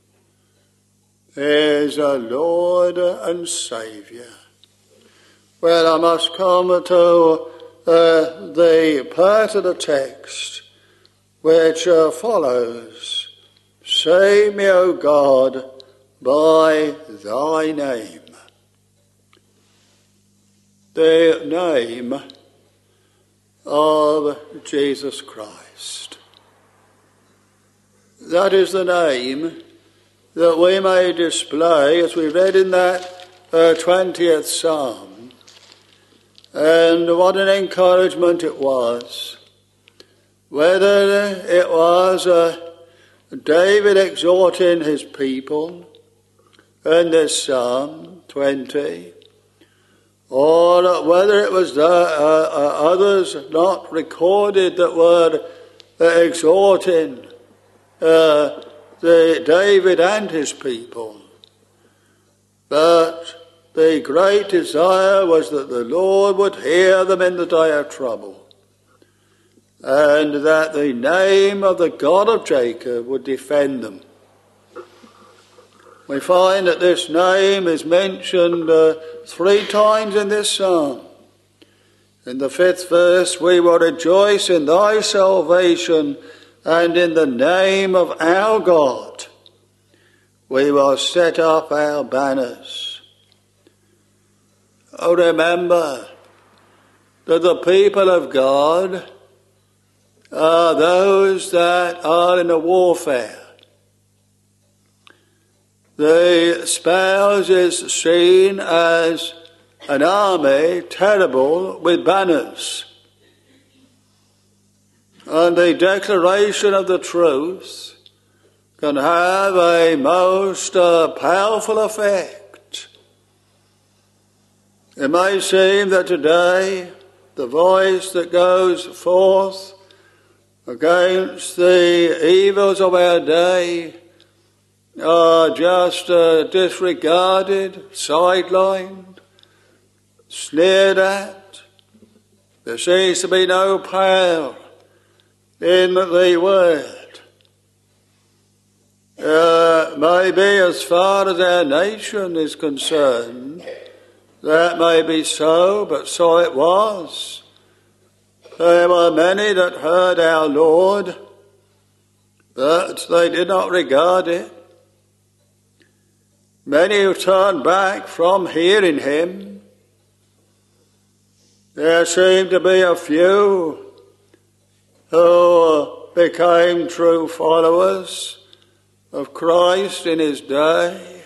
is a Lord and Saviour. Well, I must come to the part of the text which follows. Save me, O God, by thy name. The name of Jesus Christ. That is the name that we may display, as we read in that 20th Psalm. And what an encouragement it was. Whether it was David exhorting his people in this Psalm 20, or whether it was others not recorded that were exhorting David and his people. But the great desire was that the Lord would hear them in the day of trouble, and that the name of the God of Jacob would defend them. We find that this name is mentioned 3 times in this psalm. In the 5th verse, we will rejoice in thy salvation, and in the name of our God we will set up our banners. Oh, remember that the people of God are those that are in a warfare. The spouse is seen as an army terrible with banners. And the declaration of the truth can have a most powerful effect. It may seem that today the voice that goes forth against the evils of our day are just disregarded, sidelined, sneered at. There seems to be no power in the word. Maybe as far as our nation is concerned, that may be so, but so it was. There were many that heard our Lord, but they did not regard it. Many who turned back from hearing him. There seemed to be a few who became true followers of Christ in his day.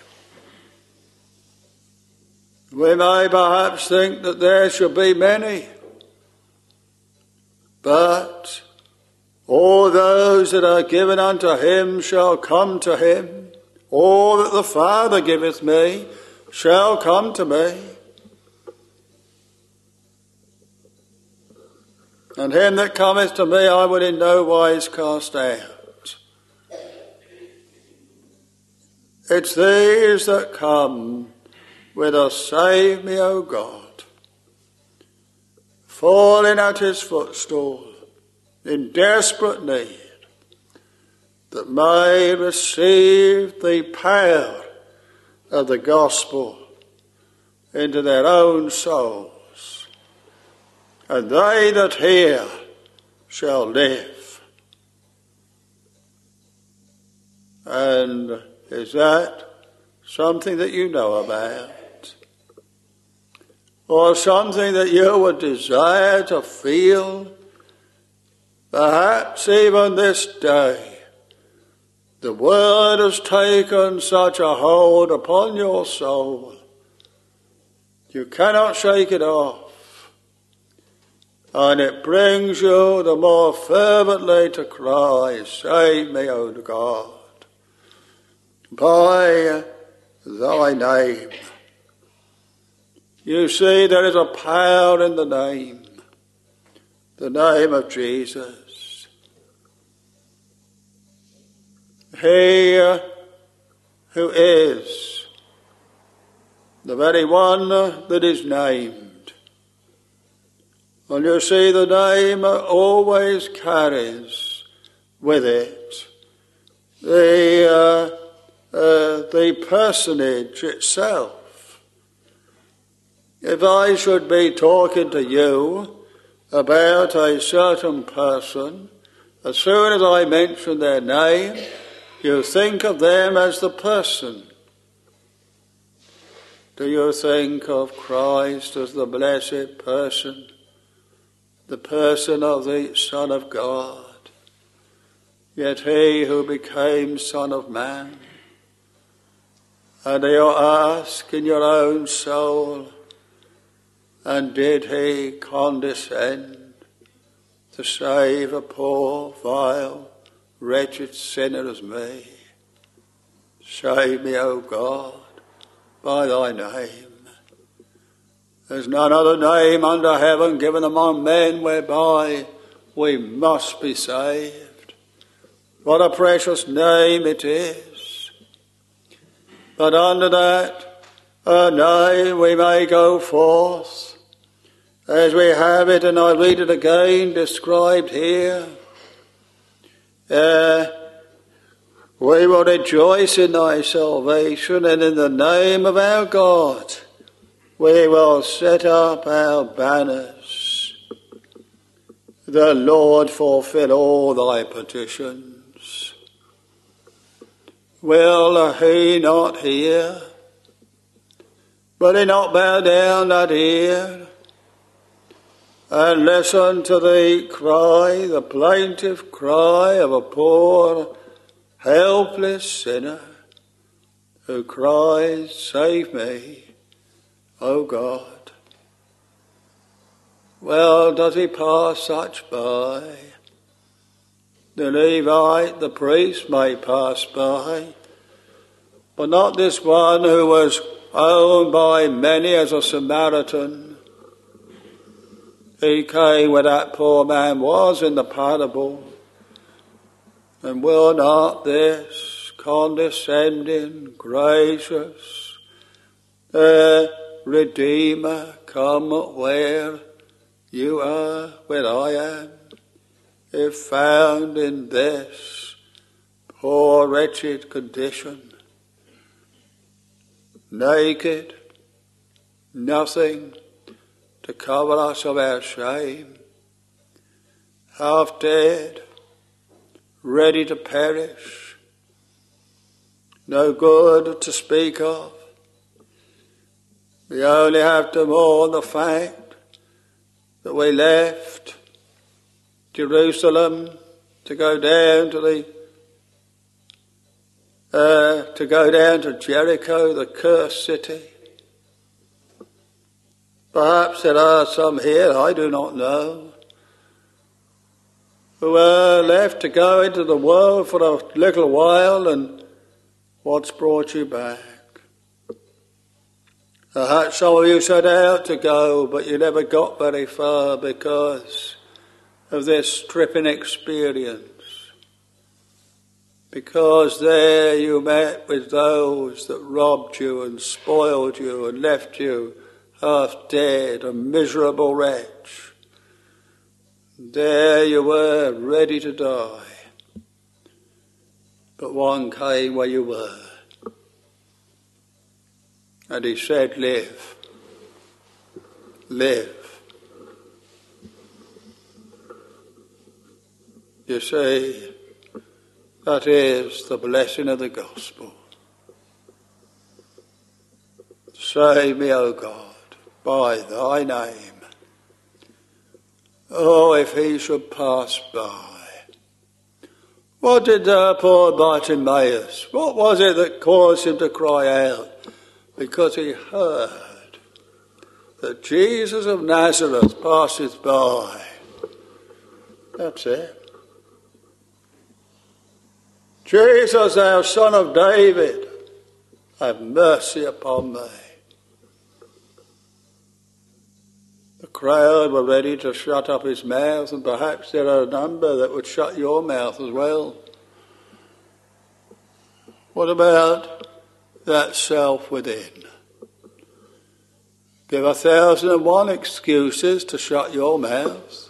We may perhaps think that there should be many, but all those that are given unto him shall come to him. All that the Father giveth me shall come to me. And him that cometh to me I will in no wise cast out. It's these that come with a save me, O God, falling at his footstool in desperate need, that may receive the power of the gospel into their own souls. And they that hear shall live. And is that something that you know about? Or something that you would desire to feel? Perhaps even this day, the word has taken such a hold upon your soul, you cannot shake it off. And it brings you the more fervently to cry, save me, O God, by thy name. You see, there is a power in the name of Jesus. He who is the very one that is named. And you see, the name always carries with it the personage itself. If I should be talking to you about a certain person, as soon as I mention their name, you think of them as the person. Do you think of Christ as the blessed person, the person of the Son of God? Yet he who became Son of Man. And you ask in your own soul, and did he condescend to save a poor, vile, wretched sinner as me? Save me, O God, by thy name. There's none other name under heaven given among men whereby we must be saved. What a precious name it is. But under that Nay, we may go forth, as we have it, and I read it again, described here. We will rejoice in thy salvation, and in the name of our God we will set up our banners. The Lord fulfill all thy petitions. Will he not hear? Will he not bow down that ear and listen to the cry, the plaintive cry of a poor, helpless sinner who cries, "Save me, O God"? Well, does he pass such by? The Levite, the priest, may pass by, but not this one who was owned by many as a Samaritan. He came where that poor man was in the parable, and will not this condescending, gracious Redeemer come where you are, where I am, if found in this poor, wretched condition? Naked, nothing to cover us of our shame, half dead, ready to perish, no good to speak of. We only have to mourn the fact that we left Jerusalem to go down to Jericho, the cursed city. Perhaps there are some here, I do not know, who were left to go into the world for a little while, and what's brought you back? Perhaps some of you set out to go, but you never got very far because of this stripping experience. Because there you met with those that robbed you and spoiled you and left you half dead, a miserable wretch. There you were, ready to die. But one came where you were, and he said, "Live, live." You see, that is the blessing of the gospel. Save me, O God, by thy name. Oh, if he should pass by. What did poor Bartimaeus, what was it that caused him to cry out? Because he heard that Jesus of Nazareth passeth by. That's it. Jesus, thou Son of David, have mercy upon me. The crowd were ready to shut up his mouth, and perhaps there are a number that would shut your mouth as well. What about that self within? Give 1,001 excuses to shut your mouth.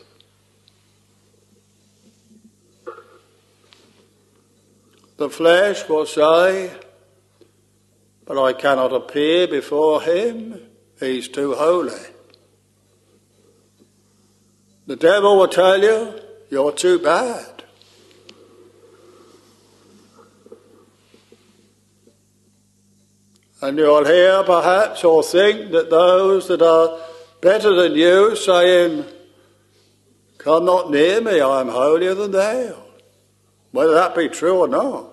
The flesh will say, "But I cannot appear before him, he's too holy." The devil will tell you, "You're too bad." And you'll hear perhaps or think that those that are better than you saying, "Come not near me, I am holier than thou." Whether that be true or not.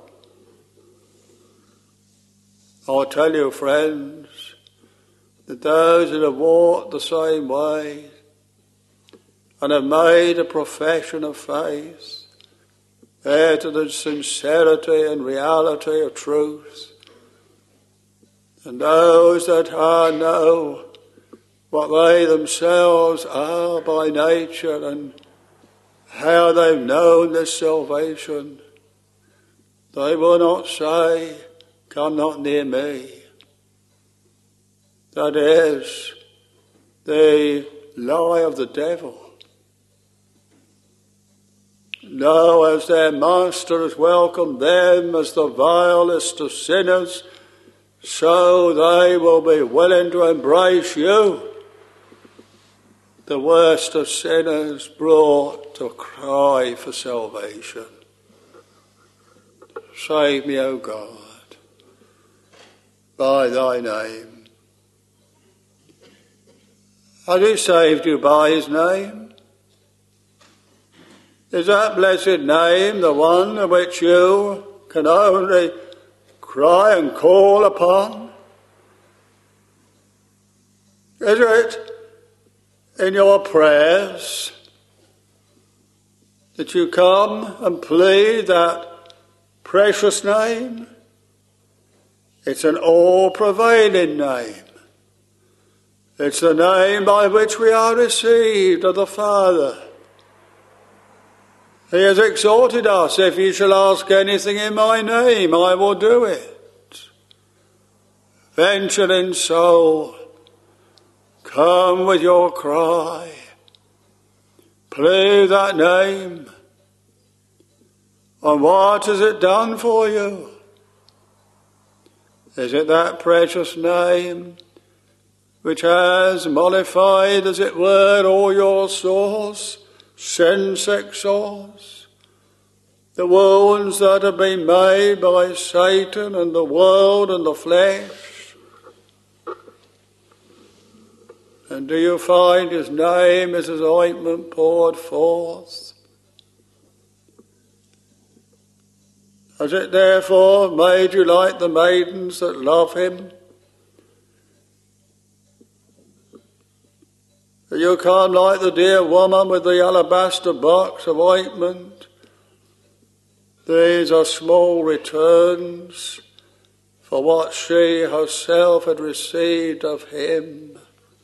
I'll tell you, friends, that those that have walked the same way and have made a profession of faith, there to the sincerity and reality of truth, and those that know what they themselves are by nature and how they've known this salvation, they will not say, "Come not near me." That is the lie of the devil. No, as their master has welcomed them as the vilest of sinners, so they will be willing to embrace you, the worst of sinners, brought to cry for salvation. Save me, O God, by thy name. Has he saved you by his name? Is that blessed name the one in which you can only cry and call upon? Is it in your prayers that you come and plead that precious name? It's an all-prevailing name. It's the name by which we are received of the Father. He has exhorted us, if ye shall ask anything in my name, I will do it. Venturing soul, come with your cry. Plead that name. And what has it done for you? Is it that precious name which has mollified, as it were, all your sores? Sin-sick sores, the wounds that have been made by Satan and the world and the flesh. And do you find his name is his ointment poured forth? Has it therefore made you like the maidens that love him? You come like the dear woman with the alabaster box of ointment. These are small returns for what she herself had received of him.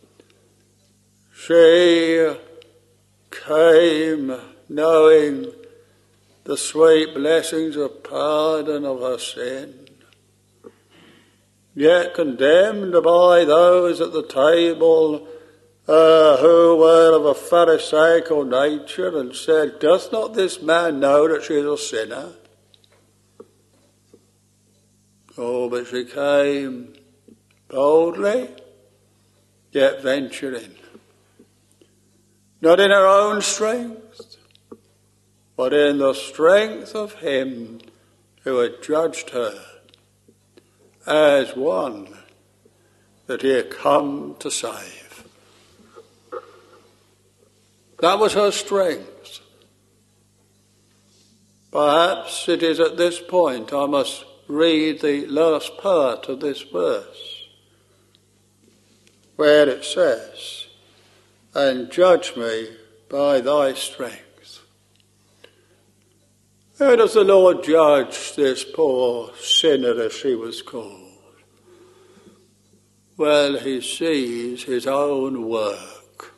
She came knowing the sweet blessings of pardon of her sin, yet condemned by those at the table who were of a pharisaical nature, and said, doth not this man know that she is a sinner? Oh, but she came boldly, yet venturing, not in her own strength, but in the strength of him who had judged her as one that he had come to save. That was her strength. Perhaps it is at this point I must read the last part of this verse, where it says, and judge me by thy strength. How does the Lord judge this poor sinner, as she was called? Well, he sees his own work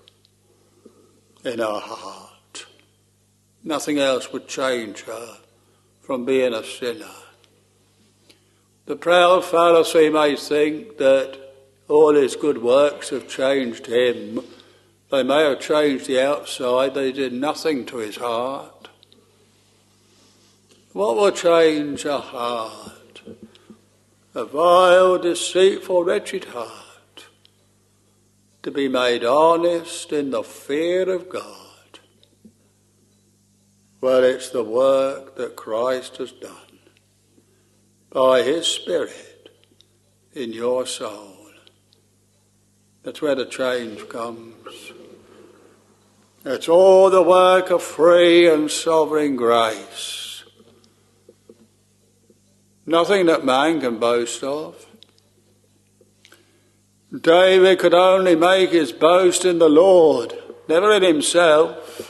in her heart. Nothing else would change her from being a sinner. The proud Pharisee may think that all his good works have changed him. They may have changed the outside, they did nothing to his heart. What will change a heart? A vile, deceitful, wretched heart. To be made honest in the fear of God. Well, it's the work that Christ has done by his Spirit in your soul. That's where the change comes. It's all the work of free and sovereign grace. Nothing that man can boast of. David could only make his boast in the Lord, never in himself.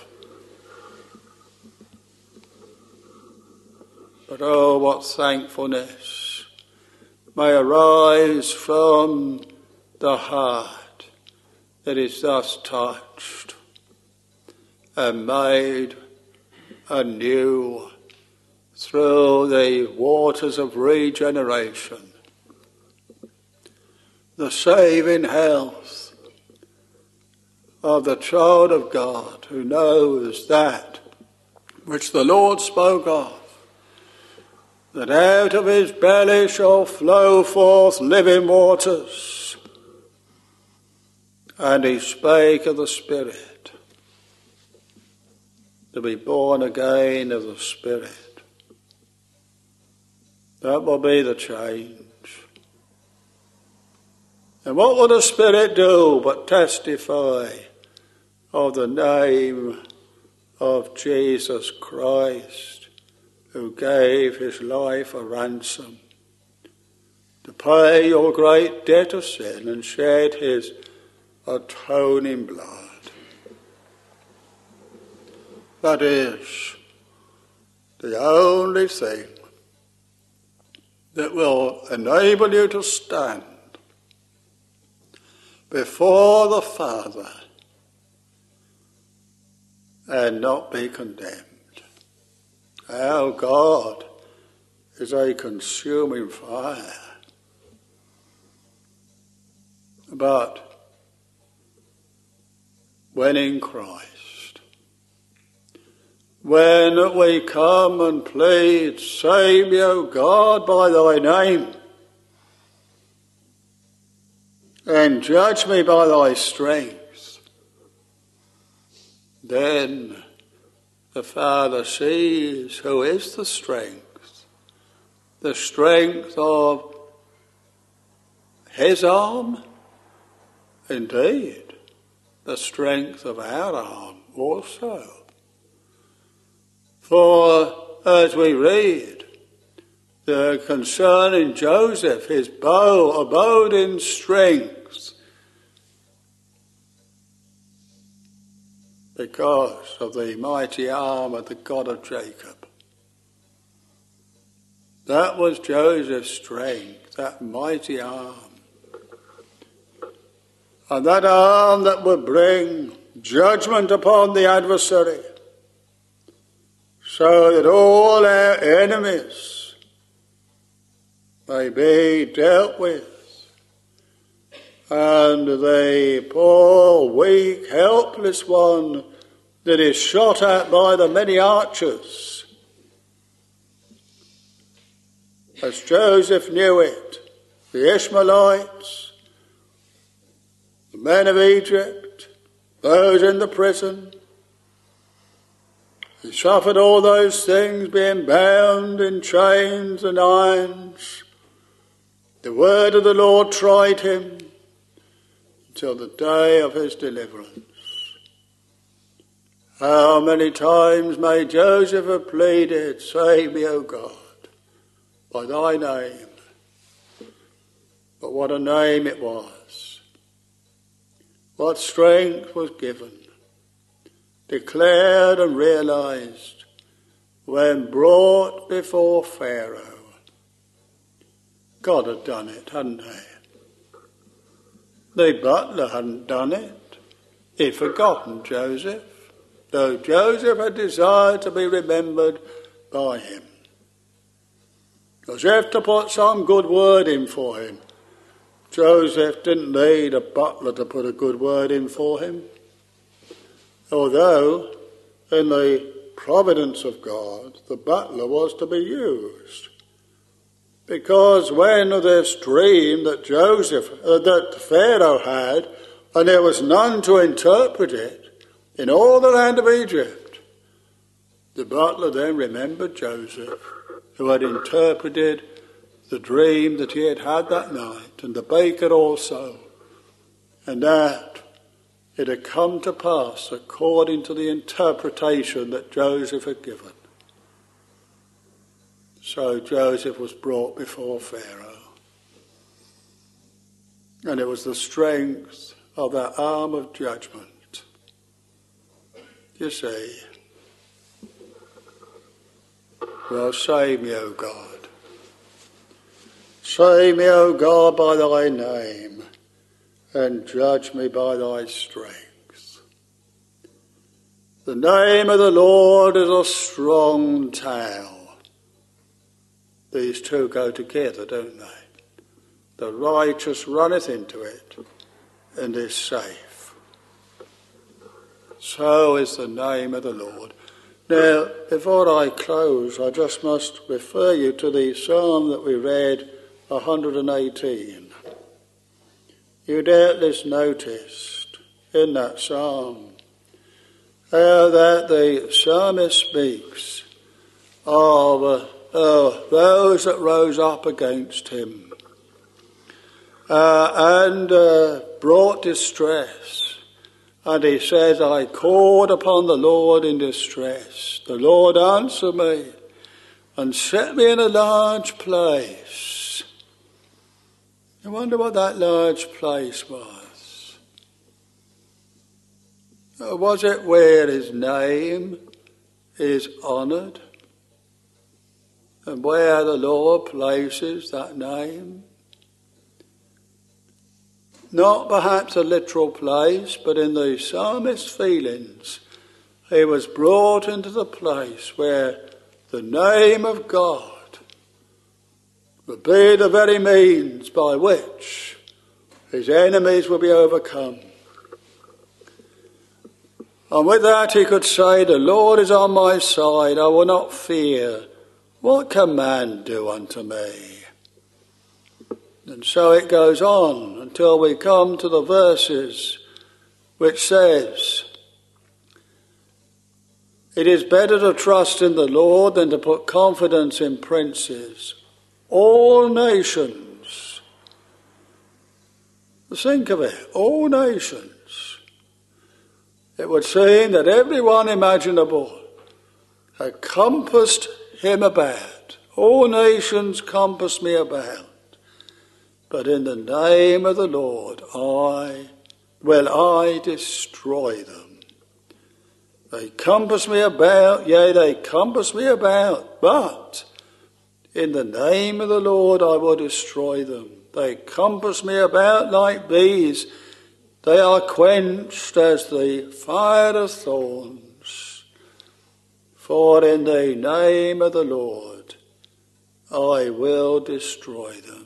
But oh, what thankfulness may arise from the heart that is thus touched and made anew through the waters of regeneration. the saving health of the child of God who knows that which the Lord spoke of, that out of his belly shall flow forth living waters. And he spake of the Spirit, to be born again of the Spirit. That will be the change. And what will the Spirit do but testify of the name of Jesus Christ, who gave his life a ransom to pay your great debt of sin and shed his atoning blood. That is the only thing that will enable you to stand before the Father and not be condemned. Our God is a consuming fire. But when in Christ, when we come and plead, save me, O God, by thy name, and judge me by thy strength, then the Father sees who is the strength of his arm, indeed, the strength of our arm also. For as we read concerning Joseph, his bow abode in strength because of the mighty arm of the God of Jacob. That was Joseph's strength, that mighty arm. And that arm that would bring judgment upon the adversary, so that all our enemies may be dealt with, and the poor, weak, helpless one that is shot at by the many archers, as Joseph knew it, the Ishmaelites, the men of Egypt, those in the prison. He suffered all those things, being bound in chains and irons. The word of the Lord tried him until the day of his deliverance. How many times may Joseph have pleaded, save me, O God, by thy name. But what a name it was. What strength was given, declared and realized when brought before Pharaoh. God had done it, hadn't he? The butler hadn't done it. He'd forgotten Joseph, though Joseph had desired to be remembered by him. As if to put some good word in for him. Joseph didn't need a butler to put a good word in for him. Although, in the providence of God, the butler was to be used. Because when this dream that that Pharaoh had, and there was none to interpret it in all the land of Egypt, the butler then remembered Joseph, who had interpreted the dream that he had had that night, and the baker also, and that it had come to pass according to the interpretation that Joseph had given. So Joseph was brought before Pharaoh. And it was the strength of that arm of judgment. You see, well, save me, O God. Save me, O God, by thy name, and judge me by thy strength. The name of the Lord is a strong tower. These two go together, don't they? The righteous runneth into it and is safe. So is the name of the Lord. Now, before I close, I just must refer you to the psalm that we read, 118. You doubtless noticed in that psalm how that the psalmist speaks of those that rose up against him and brought distress. And he says, I called upon the Lord in distress. The Lord answered me and set me in a large place. I wonder what that large place was. Was it where his name is honoured? And where the Lord places that name? Not perhaps a literal place, but in the psalmist's feelings, he was brought into the place where the name of God would be the very means by which his enemies will be overcome. And with that he could say, the Lord is on my side, I will not fear. What can man do unto me? And so it goes on until we come to the verses which says, it is better to trust in the Lord than to put confidence in princes. All nations, think of it, all nations. It would seem that everyone imaginable had compassed him about. All nations compass me about. But in the name of the Lord, I destroy them. They compass me about, yea, they compass me about, but in the name of the Lord I will destroy them. They compass me about like bees. They are quenched as the fire of thorns. For in the name of the Lord I will destroy them.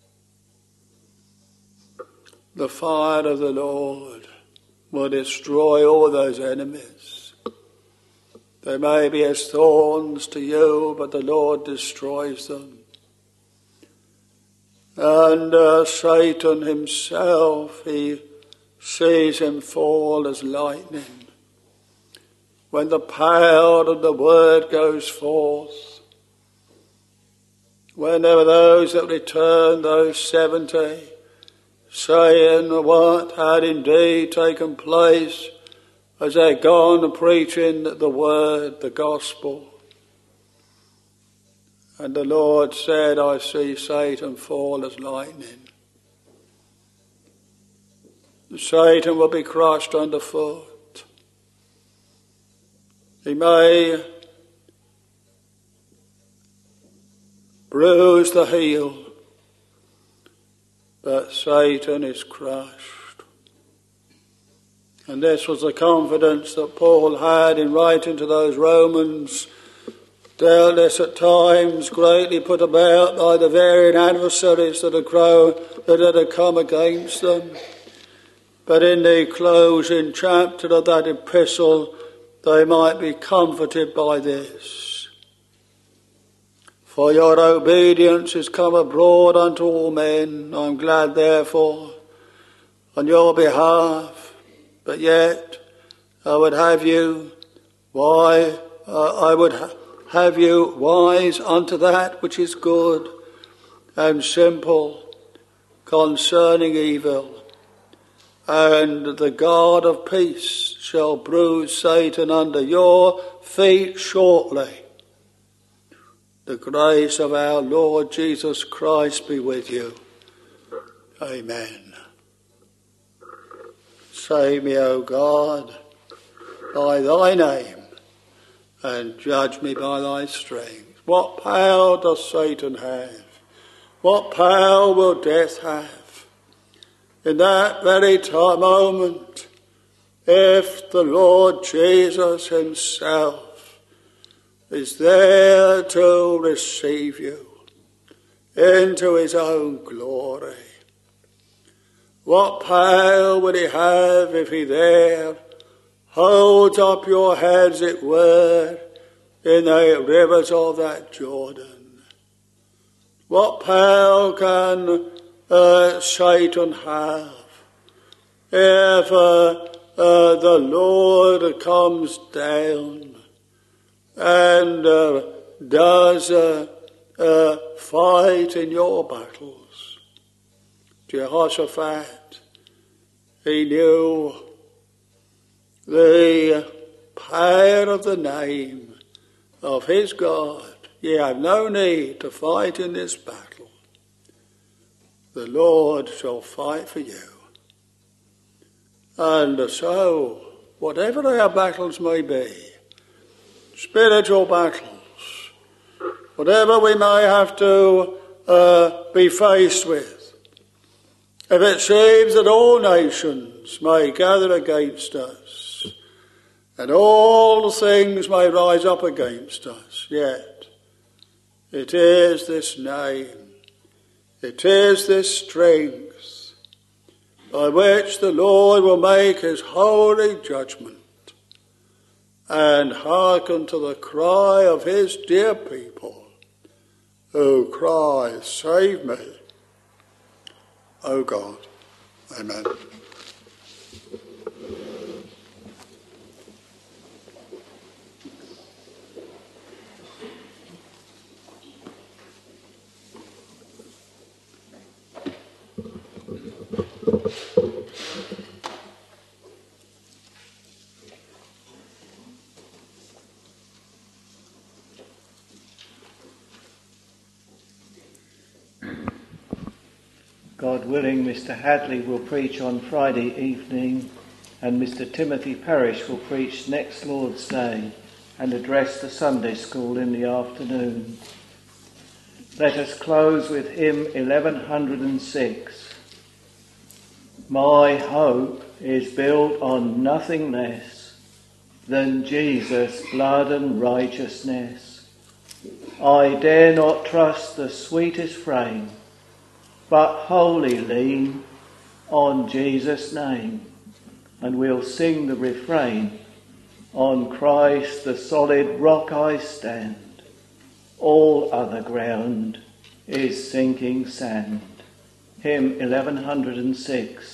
The fire of the Lord will destroy all those enemies. They may be as thorns to you, but the Lord destroys them. And Satan himself, he sees him fall as lightning. When the power of the word goes forth, when there were those that returned, those 70, saying what had indeed taken place as they'd gone preaching the word, the gospel. And the Lord said, I see Satan fall as lightning. Satan will be crushed underfoot. He may bruise the heel, but Satan is crushed. And this was the confidence that Paul had in writing to those Romans, doubtless at times greatly put about by the varying adversaries that had come against them. But in the closing chapter of that epistle, they might be comforted by this. For your obedience is come abroad unto all men. I am glad, therefore, on your behalf. But yet, I would have you wise unto that which is good and simple concerning evil. And the God of peace shall bruise Satan under your feet shortly. The grace of our Lord Jesus Christ be with you. Amen. Save me, O God, by thy name, and judge me by thy strength. What power does Satan have? What power will death have? In that very moment, if the Lord Jesus himself is there to receive you, into his own glory. What power would he have if he there holds up your heads, it were, in the rivers of that Jordan? What power can Satan have if the Lord comes down and does fight in your battles? Jehoshaphat, he knew the power of the name of his God. Ye have no need to fight in this battle. The Lord shall fight for you. And so, whatever our battles may be, spiritual battles, whatever we may have to be faced with, if it seems that all nations may gather against us, and all things may rise up against us, yet it is this name, it is this strength by which the Lord will make his holy judgment and hearken to the cry of his dear people who cry, "Save me, O God." Amen. God willing, Mr. Hadley will preach on Friday evening, and Mr. Timothy Parrish will preach next Lord's Day and address the Sunday school in the afternoon. Let us close with hymn 1106. My hope is built on nothing less than Jesus' blood and righteousness. I dare not trust the sweetest frame, but wholly lean on Jesus' name. And we'll sing the refrain, on Christ the solid rock I stand, all other ground is sinking sand. Hymn 1106.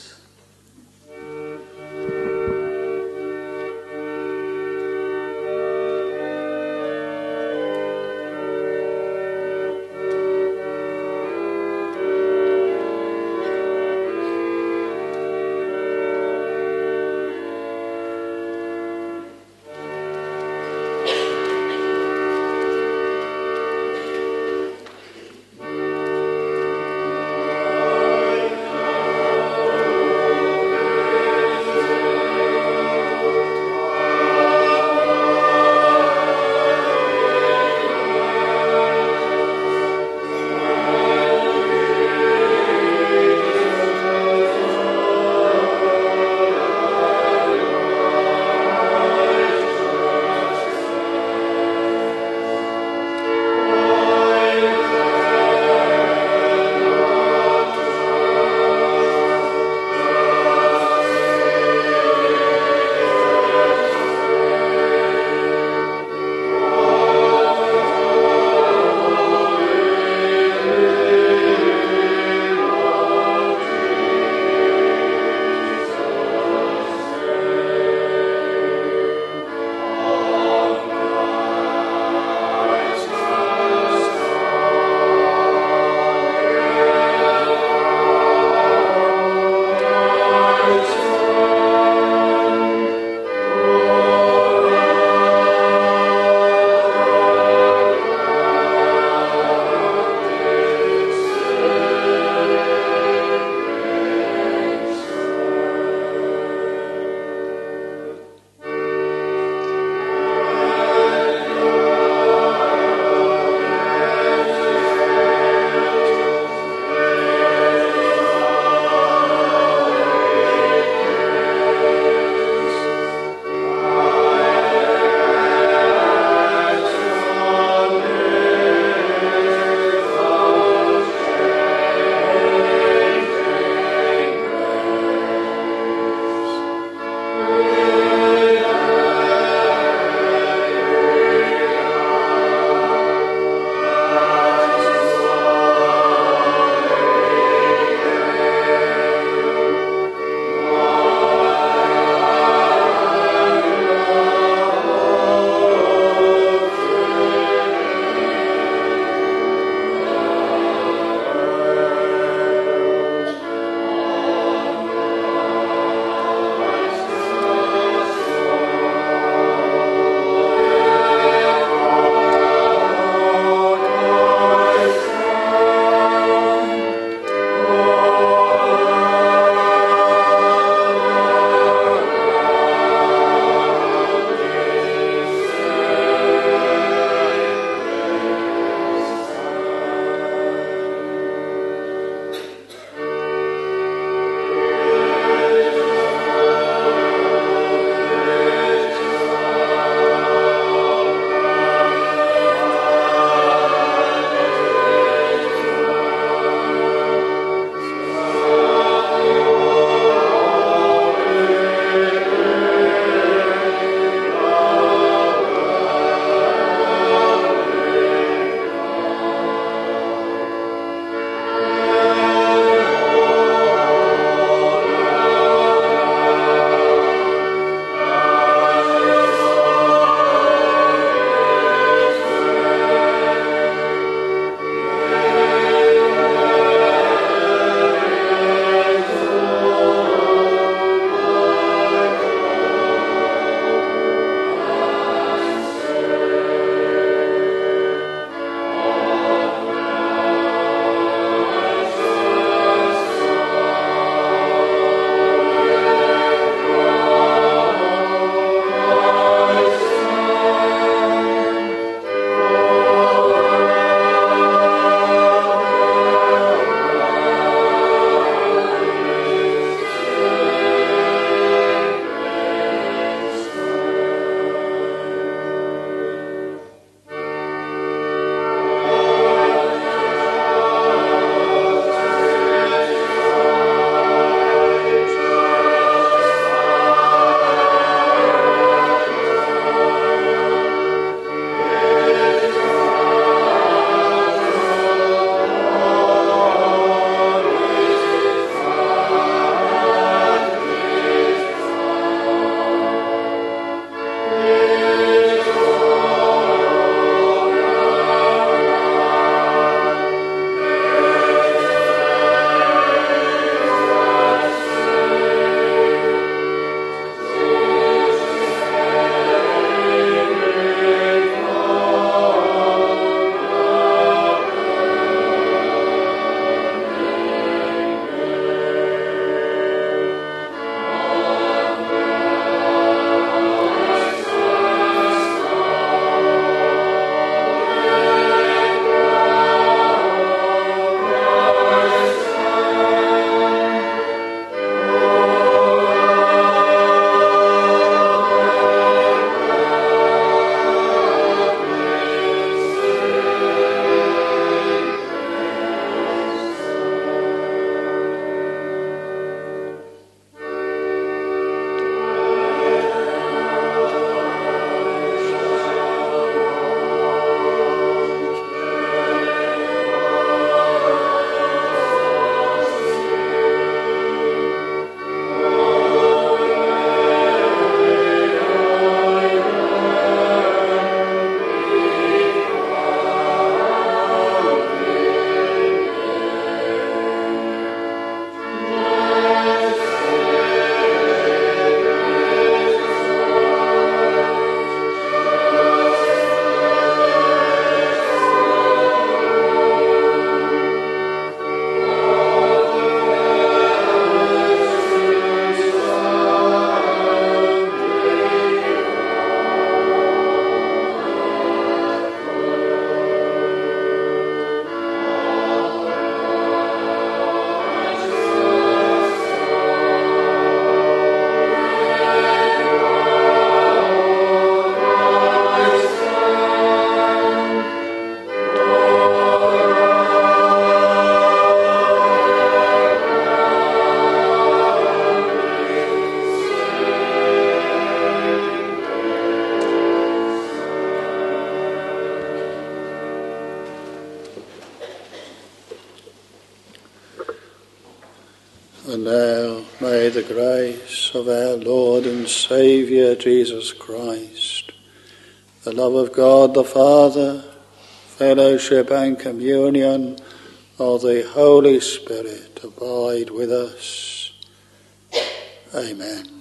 And now may the grace of our Lord and Saviour Jesus Christ, the love of God the Father, fellowship and communion of the Holy Spirit abide with us. Amen.